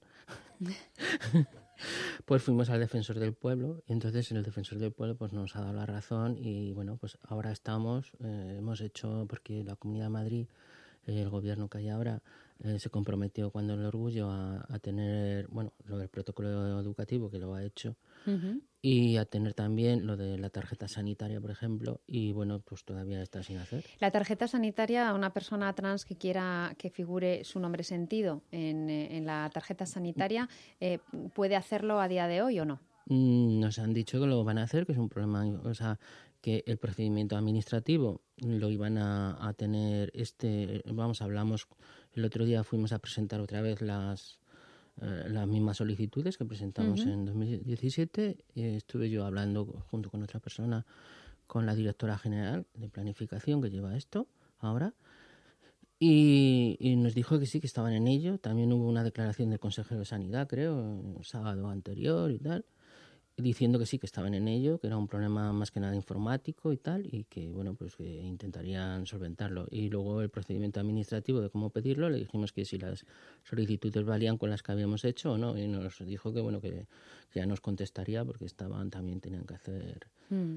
Speaker 7: pues fuimos al Defensor del Pueblo, y entonces el Defensor del Pueblo pues nos ha dado la razón, y bueno, pues ahora hemos hecho, porque la Comunidad de Madrid, el gobierno que hay ahora, se comprometió cuando el Orgullo a tener, bueno, lo del protocolo educativo, que lo ha hecho, y a tener también lo de la tarjeta sanitaria, por ejemplo, y bueno, pues todavía está sin hacer.
Speaker 2: La tarjeta sanitaria, a una persona trans que quiera que figure su nombre sentido en la tarjeta sanitaria, ¿puede hacerlo a día de hoy o no?
Speaker 7: Nos han dicho que lo van a hacer, que es un problema, o sea, que el procedimiento administrativo lo iban a tener hablamos, el otro día fuimos a presentar otra vez las mismas solicitudes que presentamos en 2017. Estuve yo hablando junto con otra persona, con la directora general de planificación que lleva esto ahora, y nos dijo que sí, que estaban en ello. También hubo una declaración del consejero de Sanidad, creo, el sábado anterior y tal. diciendo que sí, que estaban en ello, que era un problema más que nada informático y tal, y que, bueno, pues que intentarían solventarlo. Y luego el procedimiento administrativo de cómo pedirlo, le dijimos que si las solicitudes valían con las que habíamos hecho o no, y nos dijo que, bueno, que ya nos contestaría porque también tenían que hacer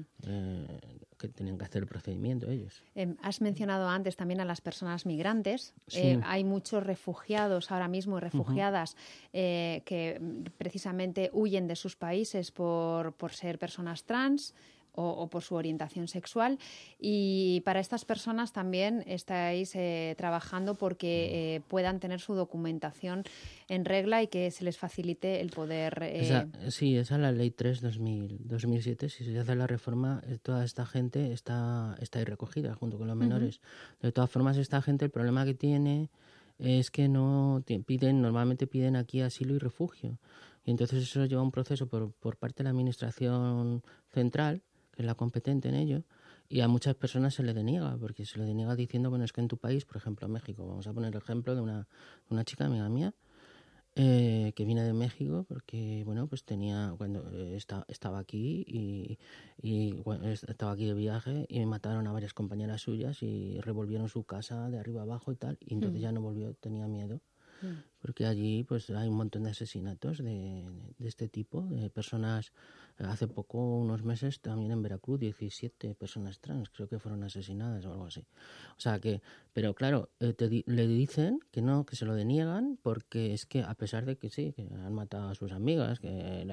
Speaker 7: el procedimiento ellos.
Speaker 2: Has mencionado antes también a las personas migrantes.
Speaker 7: Sí.
Speaker 2: Hay muchos refugiados ahora mismo y refugiadas que precisamente huyen de sus países por ser personas trans o por su orientación sexual, y para estas personas también estáis trabajando porque puedan tener su documentación en regla y que se les facilite el poder...
Speaker 7: Esa es la Ley 3/2007. Si se hace la reforma, toda esta gente está ahí recogida junto con los menores. De todas formas, esta gente, el problema que tiene es que normalmente piden aquí asilo y refugio. Y entonces eso lleva un proceso por parte de la Administración Central, que es la competente en ello, y a muchas personas se le deniega, porque se le deniega diciendo, bueno, es que en tu país, por ejemplo, México, vamos a poner el ejemplo de una chica amiga mía, que viene de México porque, bueno, pues estaba aquí estaba aquí de viaje y mataron a varias compañeras suyas y revolvieron su casa de arriba abajo y tal, y entonces ya no volvió, tenía miedo. Porque allí pues hay un montón de asesinatos de este tipo, de personas. Hace poco, unos meses, también en Veracruz, 17 personas trans creo que fueron asesinadas o algo así. O sea que, pero claro, le dicen que no, que se lo deniegan, porque es que a pesar de que sí, que han matado a sus amigas, que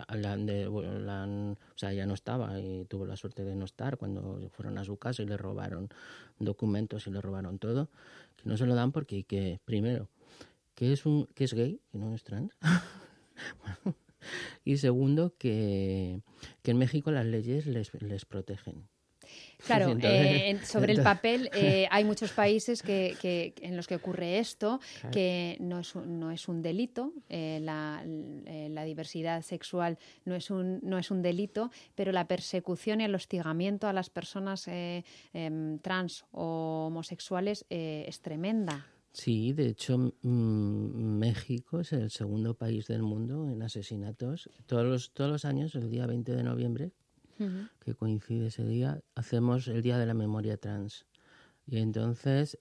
Speaker 7: o sea, ya no estaba y tuvo la suerte de no estar cuando fueron a su casa y le robaron documentos y le robaron todo, que no se lo dan porque que primero que es gay, que no es trans. Bueno, y segundo, que en México las leyes les protegen.
Speaker 2: Claro, sobre el papel hay muchos países en los que ocurre esto, claro, que no es un delito, la diversidad sexual no es un delito, pero la persecución y el hostigamiento a las personas trans o homosexuales es tremenda.
Speaker 7: Sí, de hecho, México es el segundo país del mundo en asesinatos. Todos los años, el día 20 de noviembre, que coincide ese día, hacemos el Día de la Memoria Trans. Y entonces,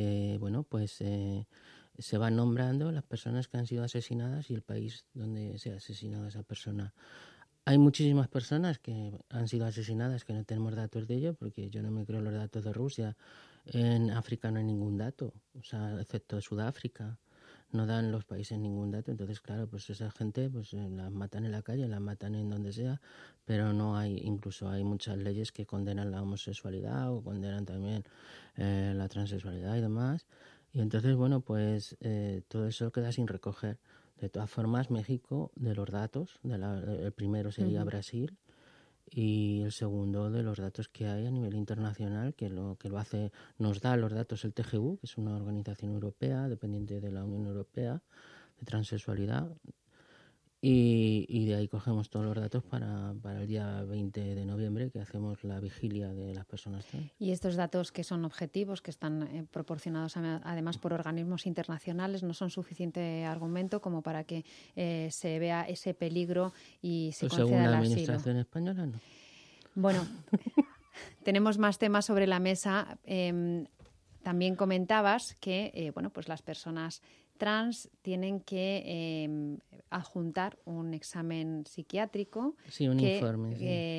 Speaker 7: se van nombrando las personas que han sido asesinadas y el país donde se ha asesinado a esa persona. Hay muchísimas personas que han sido asesinadas que no tenemos datos de ello, porque yo no me creo los datos de Rusia. En África no hay ningún dato, o sea, excepto Sudáfrica, no dan los países ningún dato. Entonces, claro, pues esa gente pues las matan en la calle, las matan en donde sea, pero incluso hay muchas leyes que condenan la homosexualidad o condenan también la transexualidad y demás. Y entonces, bueno, pues todo eso queda sin recoger. De todas formas, México, de los datos, el primero sería Brasil, y el segundo de los datos que hay a nivel internacional, que lo hace, nos da los datos el TGU, que es una organización europea dependiente de la Unión Europea de transexualidad, y de ahí cogemos todos los datos para el día 20 de noviembre, que hacemos la vigilia de las personas trans.
Speaker 2: Y estos datos, que son objetivos, que están proporcionados además por organismos internacionales, no son suficiente argumento como para que se vea ese peligro y se conceda el asilo.
Speaker 7: Según la Administración española, no.
Speaker 2: Bueno, tenemos más temas sobre la mesa. También comentabas que pues las personas trans tienen que adjuntar un examen psiquiátrico,
Speaker 7: sí, un informe,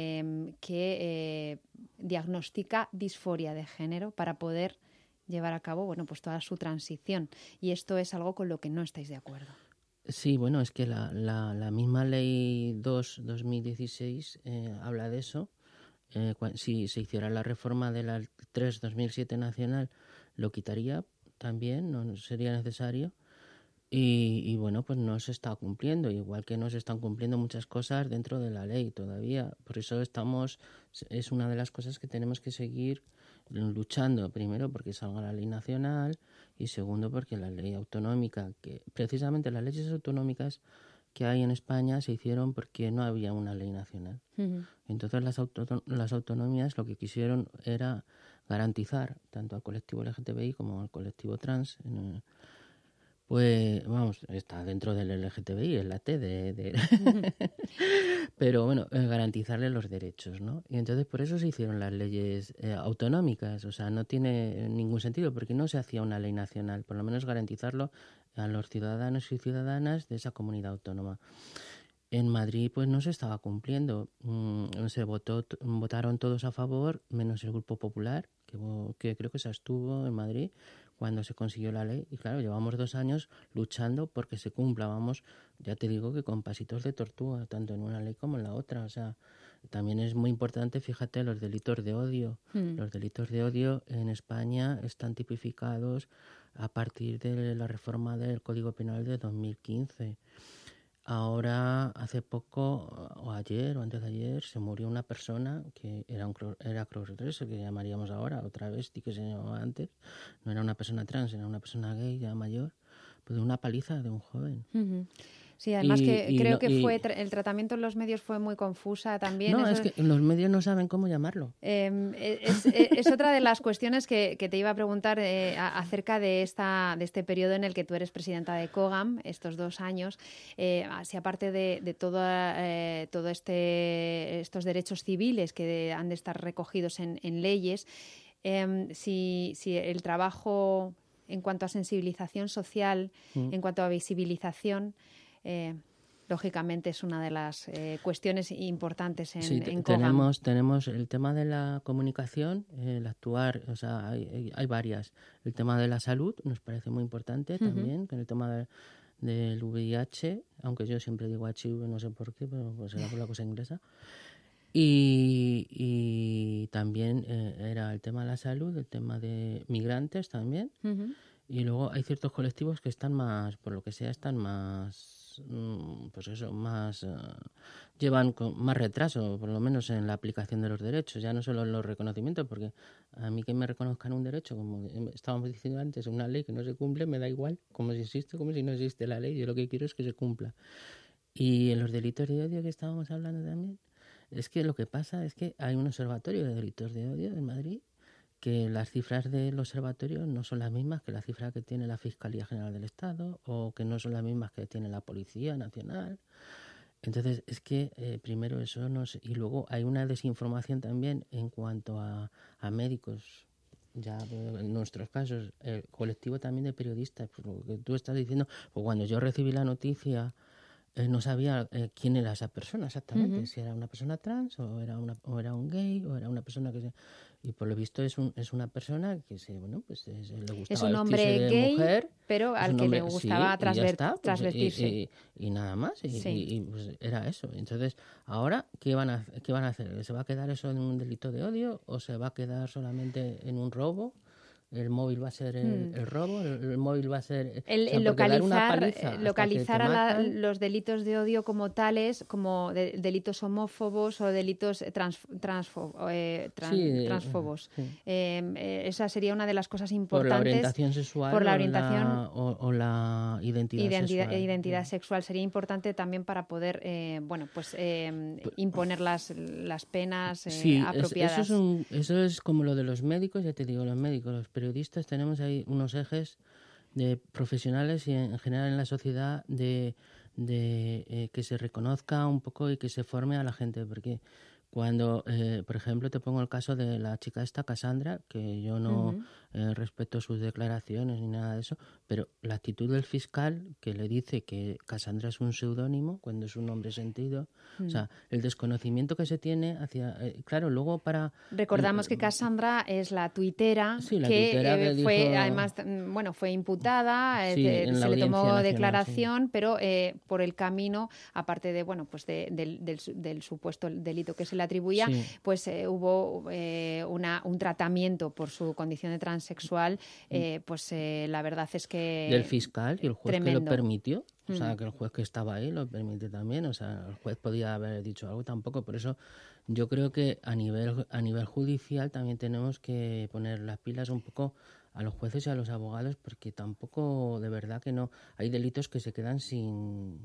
Speaker 2: que diagnostica disforia de género para poder llevar a cabo pues toda su transición. Y esto es algo con lo que no estáis de acuerdo.
Speaker 7: Sí, bueno, es que la misma Ley 2/2016 habla de eso. Si se hiciera la reforma de la 3/2007 nacional, lo quitaría también, no sería necesario. Y bueno, pues no se está cumpliendo, igual que no se están cumpliendo muchas cosas dentro de la ley todavía. Por eso es una de las cosas que tenemos que seguir luchando, primero porque salga la ley nacional y segundo porque la ley autonómica, que precisamente las leyes autonómicas que hay en España se hicieron porque no había una ley nacional. Entonces las autonomías lo que quisieron era garantizar tanto al colectivo LGTBI como al colectivo trans Pues, vamos, está dentro del LGTBI, es la T Pero bueno, garantizarle los derechos, ¿no? Y entonces por eso se hicieron las leyes autonómicas, o sea, no tiene ningún sentido porque no se hacía una ley nacional, por lo menos garantizarlo a los ciudadanos y ciudadanas de esa comunidad autónoma. En Madrid pues no se estaba cumpliendo, votaron todos a favor, menos el Grupo Popular, que creo que se abstuvo en Madrid cuando se consiguió la ley. Y claro, llevamos 2 años luchando porque se cumpla, vamos, ya te digo que con pasitos de tortuga, tanto en una ley como en la otra. O sea, también es muy importante, fíjate, los delitos de odio. Los delitos de odio en España están tipificados a partir de la reforma del Código Penal de 2015. Ahora, hace poco, o ayer o antes de ayer, se murió una persona que era crossdresser, que llamaríamos ahora, otra vez, que se llamaba antes. No era una persona trans, era una persona gay, ya mayor, pues de una paliza de un joven.
Speaker 2: Sí, además creo que el tratamiento en los medios fue muy confusa también.
Speaker 7: No, es que los medios no saben cómo llamarlo.
Speaker 2: Es otra de las cuestiones que te iba a preguntar acerca de este periodo en el que tú eres presidenta de COGAM, estos 2 años. Si aparte de todo estos derechos civiles que han de estar recogidos en leyes, si el trabajo en cuanto a sensibilización social, en cuanto a visibilización, lógicamente es una de las cuestiones importantes en COGAM.
Speaker 7: Tenemos el tema de la comunicación, el actuar, o sea, hay varias. El tema de la salud nos parece muy importante también, con el tema del VIH, aunque yo siempre digo HIV, no sé por qué, pero pues será por la cosa inglesa. Y también era el tema de la salud, el tema de migrantes también. Y luego hay ciertos colectivos que están más, por lo que sea, están más, pues eso, más, llevan con más retraso, por lo menos en la aplicación de los derechos, ya no solo en los reconocimientos, porque a mí que me reconozcan un derecho, como estábamos diciendo antes, una ley que no se cumple, me da igual, como si existe, como si no existe la ley, yo lo que quiero es que se cumpla. Y en los delitos de odio que estábamos hablando también, es que lo que pasa es que hay un observatorio de delitos de odio en Madrid, que las cifras del observatorio no son las mismas que la cifra que tiene la Fiscalía General del Estado o que no son las mismas que tiene la Policía Nacional. Entonces, es que primero eso y luego hay una desinformación también en cuanto a médicos. Ya en nuestros casos, el colectivo también de periodistas, por lo que tú estás diciendo, pues cuando yo recibí la noticia no sabía quién era esa persona exactamente, si era una persona trans o era un gay o era una persona que y por lo visto es una persona que le gustaba
Speaker 2: es un hombre gay,
Speaker 7: mujer,
Speaker 2: pero al que le gustaba transvestirse
Speaker 7: y nada más y pues era eso. Entonces ahora ¿qué van a hacer? ¿Se va a quedar eso en un delito de odio o se va a quedar solamente en un robo? El móvil va a ser el robo, el móvil va a ser
Speaker 2: localizar los delitos de odio como tales, como delitos homófobos o delitos transfobos. Sí. Esa sería una de las cosas importantes.
Speaker 7: Por la orientación sexual o la
Speaker 2: identidad sexual. Sería importante también para poder imponer las penas apropiadas.
Speaker 7: Eso es como lo de los médicos, ya te digo, los periodistas tenemos ahí unos ejes de profesionales y en general en la sociedad de que se reconozca un poco y que se forme a la gente, porque cuando, por ejemplo, te pongo el caso de la chica esta, Cassandra, que yo no respeto sus declaraciones ni nada de eso, pero la actitud del fiscal que le dice que Cassandra es un seudónimo cuando es un nombre sentido, o sea, el desconocimiento que se tiene hacia... claro, luego para...
Speaker 2: Recordamos que Cassandra es la tuitera,
Speaker 7: que
Speaker 2: fue,
Speaker 7: dijo,
Speaker 2: además, fue imputada, se le tomó
Speaker 7: nacional,
Speaker 2: declaración, pero por el camino, aparte de, del supuesto delito que se le atribuía, pues hubo un tratamiento por su condición de transexual, la verdad es que...
Speaker 7: Del fiscal y el juez
Speaker 2: tremendo.
Speaker 7: Que lo permitió, o sea, que el juez que estaba ahí lo permite también, o sea, el juez podía haber dicho algo tampoco, por eso yo creo que a nivel judicial también tenemos que poner las pilas un poco a los jueces y a los abogados, porque tampoco, de verdad que no, hay delitos que se quedan sin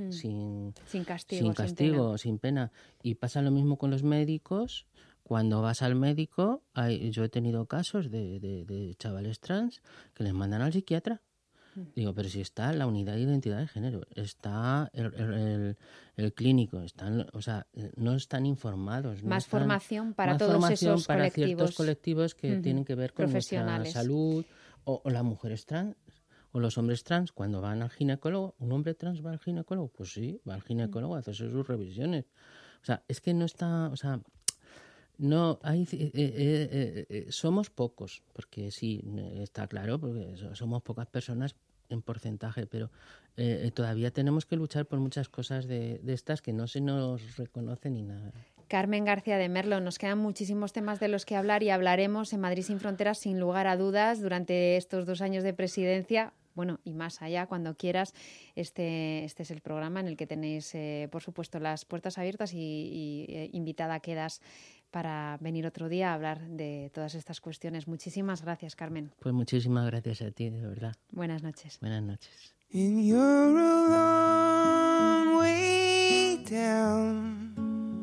Speaker 7: castigo, sin pena. Y pasa lo mismo con los médicos. Cuando vas al médico, yo he tenido casos de chavales trans que les mandan al psiquiatra Digo, pero si está la unidad de identidad de género, está el clínico, o sea, no están informados.
Speaker 2: Más formación para todos esos
Speaker 7: para
Speaker 2: colectivos.
Speaker 7: Ciertos colectivos que tienen que ver con nuestra salud, o las mujeres trans, o los hombres trans, cuando van al ginecólogo. ¿Un hombre trans va al ginecólogo? Pues sí, va al ginecólogo a hacerse sus revisiones. O sea, es que no está, o sea, no hay, somos pocos, porque sí, está claro, porque somos pocas personas en porcentaje, pero todavía tenemos que luchar por muchas cosas de estas que no se nos reconocen ni nada.
Speaker 2: Carmen García de Merlo, nos quedan muchísimos temas de los que hablar y hablaremos en Madrid sin Fronteras sin lugar a dudas durante estos 2 años de presidencia. Bueno, y más allá, cuando quieras, este es el programa en el que tenéis, por supuesto, las puertas abiertas y invitada quedas para venir otro día a hablar de todas estas cuestiones. Muchísimas gracias, Carmen.
Speaker 7: Pues muchísimas gracias a ti, de verdad.
Speaker 2: Buenas noches.
Speaker 7: Buenas noches.
Speaker 6: And you're a long way down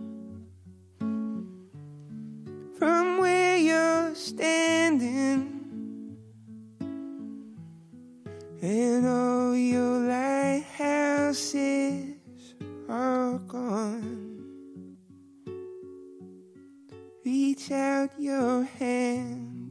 Speaker 6: from where you're standing. And all your lighthouses are gone. Reach out your hand,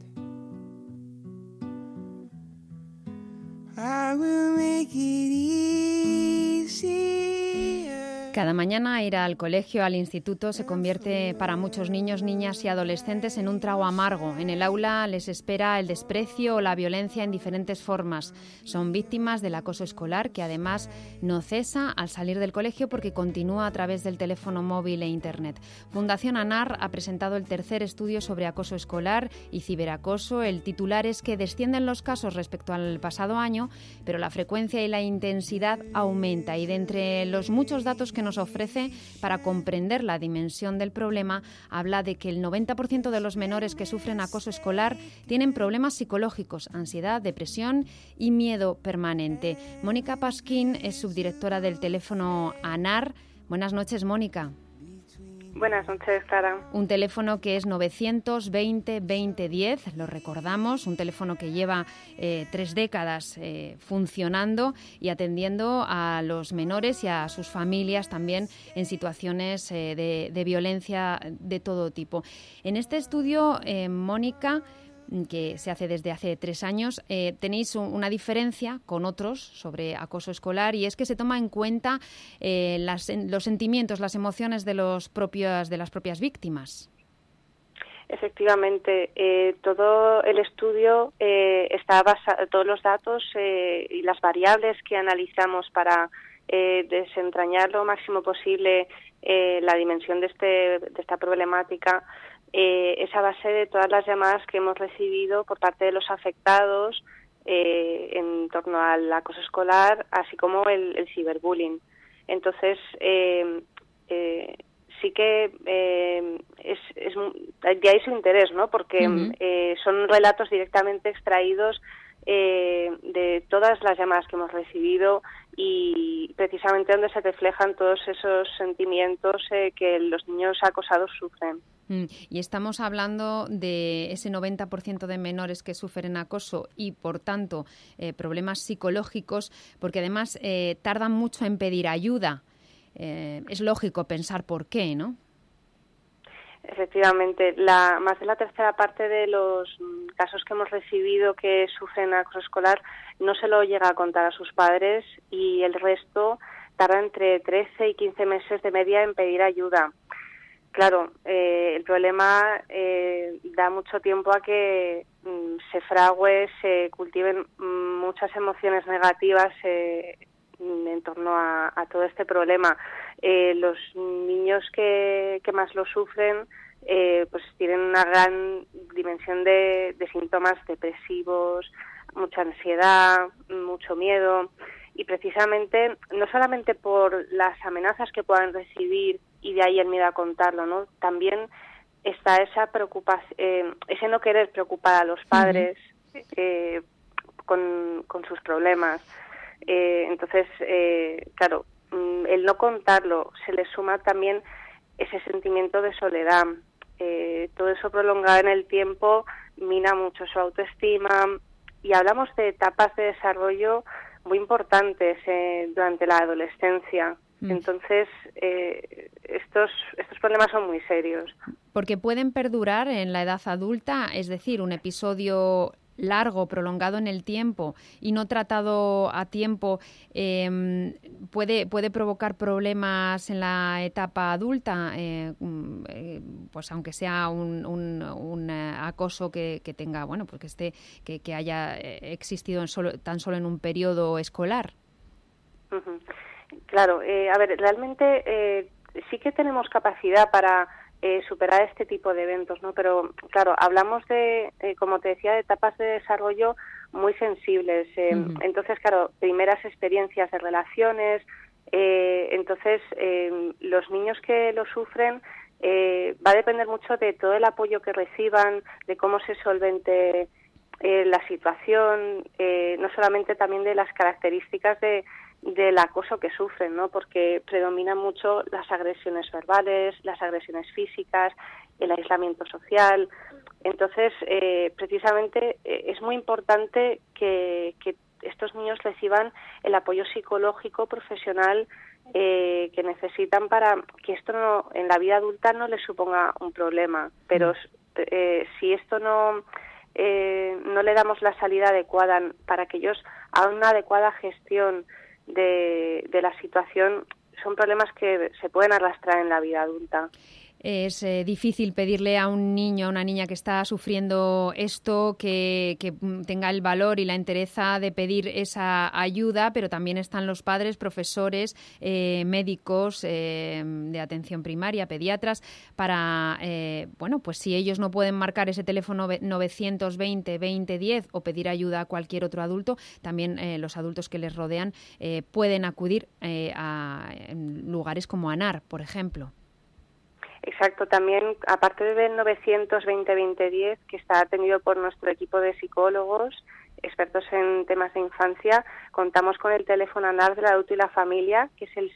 Speaker 6: I will make it easy.
Speaker 2: Cada mañana ir al colegio, al instituto, se convierte para muchos niños, niñas y adolescentes en un trago amargo. En el aula les espera el desprecio o la violencia en diferentes formas. Son víctimas del acoso escolar, que además no cesa al salir del colegio porque continúa a través del teléfono móvil e Internet. Fundación ANAR ha presentado el tercer estudio sobre acoso escolar y ciberacoso. El titular es que descienden los casos respecto al pasado año, pero la frecuencia y la intensidad aumenta. Y de entre los muchos datos que nos ofrece para comprender la dimensión del problema, habla de que el 90% de los menores que sufren acoso escolar tienen problemas psicológicos, ansiedad, depresión y miedo permanente. Mónica Pasquín es subdirectora del teléfono ANAR. Buenas noches, Mónica.
Speaker 8: Buenas noches, Clara.
Speaker 2: Un teléfono que es 920-2010, lo recordamos, un teléfono que lleva 3 décadas funcionando y atendiendo a los menores y a sus familias también en situaciones de violencia de todo tipo. En este estudio, Mónica, que se hace desde hace 3 años, tenéis una diferencia con otros sobre acoso escolar, y es que se toma en cuenta los sentimientos, las emociones de las propias víctimas.
Speaker 8: Efectivamente, todo el estudio está basado, todos los datos y las variables que analizamos para desentrañar lo máximo posible la dimensión de esta problemática, es a base de todas las llamadas que hemos recibido por parte de los afectados en torno al acoso escolar, así como el ciberbullying. Entonces, sí que de ahí su interés, ¿no? Porque son relatos directamente extraídos de todas las llamadas que hemos recibido y precisamente donde se reflejan todos esos sentimientos que los niños acosados sufren.
Speaker 2: Y estamos hablando de ese 90% de menores que sufren acoso y, por tanto, problemas psicológicos, porque además tardan mucho en pedir ayuda. Es lógico pensar por qué, ¿no?
Speaker 8: Efectivamente, más de la tercera parte de los casos que hemos recibido que sufren acoso escolar no se lo llega a contar a sus padres, y el resto tarda entre 13 y 15 meses de media en pedir ayuda. Claro, el problema da mucho tiempo a que se fragüe, se cultiven muchas emociones negativas en torno a todo este problema. Los niños que más lo sufren pues tienen una gran dimensión de síntomas depresivos, mucha ansiedad, mucho miedo, y precisamente no solamente por las amenazas que puedan recibir y de ahí el miedo a contarlo, ¿no? También está esa preocupación, ese no querer preocupar a los padres con sus problemas. Entonces, claro, el no contarlo, se le suma también ese sentimiento de soledad. Todo eso prolongado en el tiempo mina mucho su autoestima, y hablamos de etapas de desarrollo muy importantes durante la adolescencia. Entonces, estos problemas son muy serios.
Speaker 2: Porque pueden perdurar en la edad adulta, es decir, un episodio largo, prolongado en el tiempo y no tratado a tiempo, puede provocar problemas en la etapa adulta, pues aunque sea un acoso que tenga, bueno, pues que haya existido tan solo en un periodo escolar.
Speaker 8: Uh-huh. Claro, a ver, realmente sí que tenemos capacidad para superar este tipo de eventos, ¿no? Pero, claro, hablamos de, como te decía, de etapas de desarrollo muy sensibles. Entonces, claro, primeras experiencias de relaciones. Entonces, los niños que lo sufren va a depender mucho de todo el apoyo que reciban, de cómo se solvente la situación, no solamente también de las características del acoso que sufren, ¿no? Porque predominan mucho las agresiones verbales, las agresiones físicas, el aislamiento social. Entonces, precisamente es muy importante que estos niños reciban el apoyo psicológico profesional que necesitan para que esto en la vida adulta no les suponga un problema. Pero si esto no le damos la salida adecuada para que ellos hagan una adecuada gestión de la situación, son problemas que se pueden arrastrar en la vida adulta.
Speaker 2: Es difícil pedirle a un niño, a una niña que está sufriendo esto, que tenga el valor y la entereza de pedir esa ayuda, pero también están los padres, profesores, médicos de atención primaria, pediatras, para, bueno, pues si ellos no pueden marcar ese teléfono 920-2010 o pedir ayuda a cualquier otro adulto, también los adultos que les rodean pueden acudir a lugares como ANAR, por ejemplo.
Speaker 8: Exacto, también aparte del 920-2010, que está atendido por nuestro equipo de psicólogos, expertos en temas de infancia, contamos con el teléfono ANAR del adulto y la familia, que es el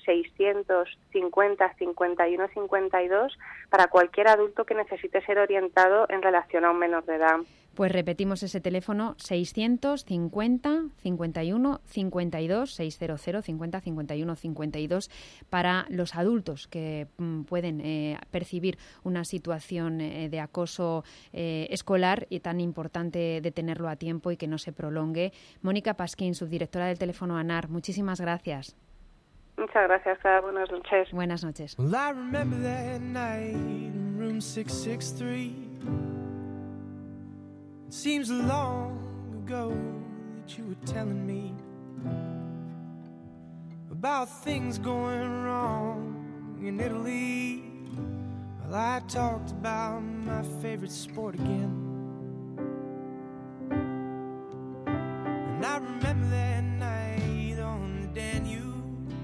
Speaker 8: 650-51-52, para cualquier adulto que necesite ser orientado en relación a un menor de edad.
Speaker 2: Pues repetimos ese teléfono, 650-51-52, 600-50-51-52, para los adultos que pueden percibir una situación de acoso escolar y tan importante detenerlo a tiempo y que no se prolongue. Mónica Pasquín, subdirectora del teléfono ANAR, muchísimas gracias.
Speaker 8: Muchas gracias, Clara. Buenas noches.
Speaker 2: Buenas noches.
Speaker 6: Well, I remember that night in room 663. It seems long ago that you were telling me about things going wrong in Italy. Well, I talked about my favorite sport again. And I remember that night on the Danube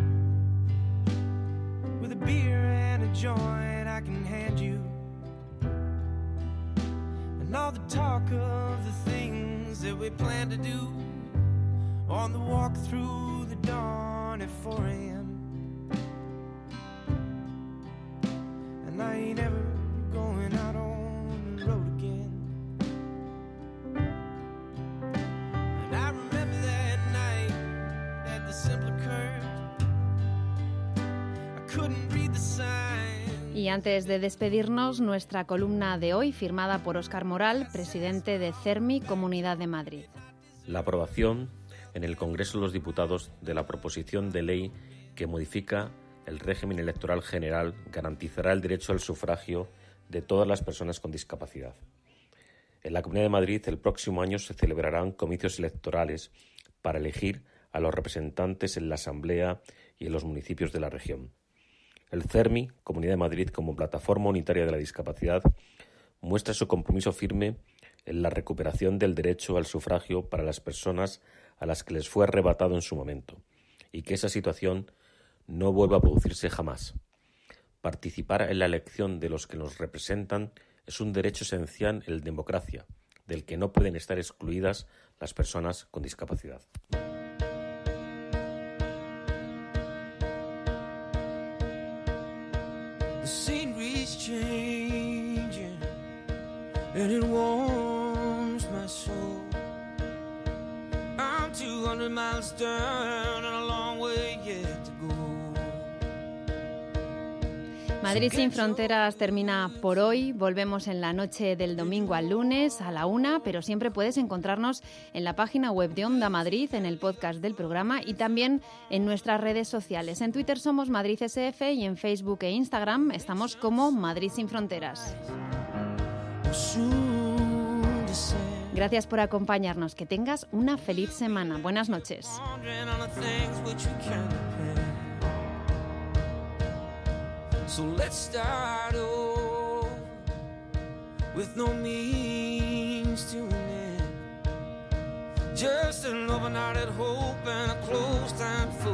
Speaker 6: with a beer and a joint I can hand you, and all the talk of the things that we plan to do on the walk through the dawn at 4 a.m. And I ain't ever going out on the road again. And I remember that night at the Simpler Curve. I couldn't read the sign.
Speaker 2: Y antes de despedirnos, nuestra columna de hoy, firmada por Óscar Moral, presidente de CERMI, Comunidad de Madrid.
Speaker 9: La aprobación en el Congreso de los Diputados de la proposición de ley que modifica el régimen electoral general garantizará el derecho al sufragio de todas las personas con discapacidad. En la Comunidad de Madrid, el próximo año se celebrarán comicios electorales para elegir a los representantes en la Asamblea y en los municipios de la región. El CERMI, Comunidad de Madrid, como plataforma unitaria de la discapacidad, muestra su compromiso firme en la recuperación del derecho al sufragio para las personas a las que les fue arrebatado en su momento, y que esa situación no vuelva a producirse jamás. Participar en la elección de los que nos representan es un derecho esencial en democracia, del que no pueden estar excluidas las personas con discapacidad.
Speaker 6: The scenery's changing and it warms my soul. 100 miles stern and a long way yet to go.
Speaker 2: Madrid sin fronteras termina por hoy. Volvemos en la noche del domingo al lunes a la 1, pero siempre puedes encontrarnos en la página web de Onda Madrid, en el podcast del programa y también en nuestras redes sociales. En Twitter somos Madrid SF y en Facebook e Instagram estamos como Madrid sin fronteras. Gracias por acompañarnos. Que tengas una feliz semana. Buenas noches.
Speaker 6: So let's start over with no means to an end. Just an overnighted hope and a closed time fool.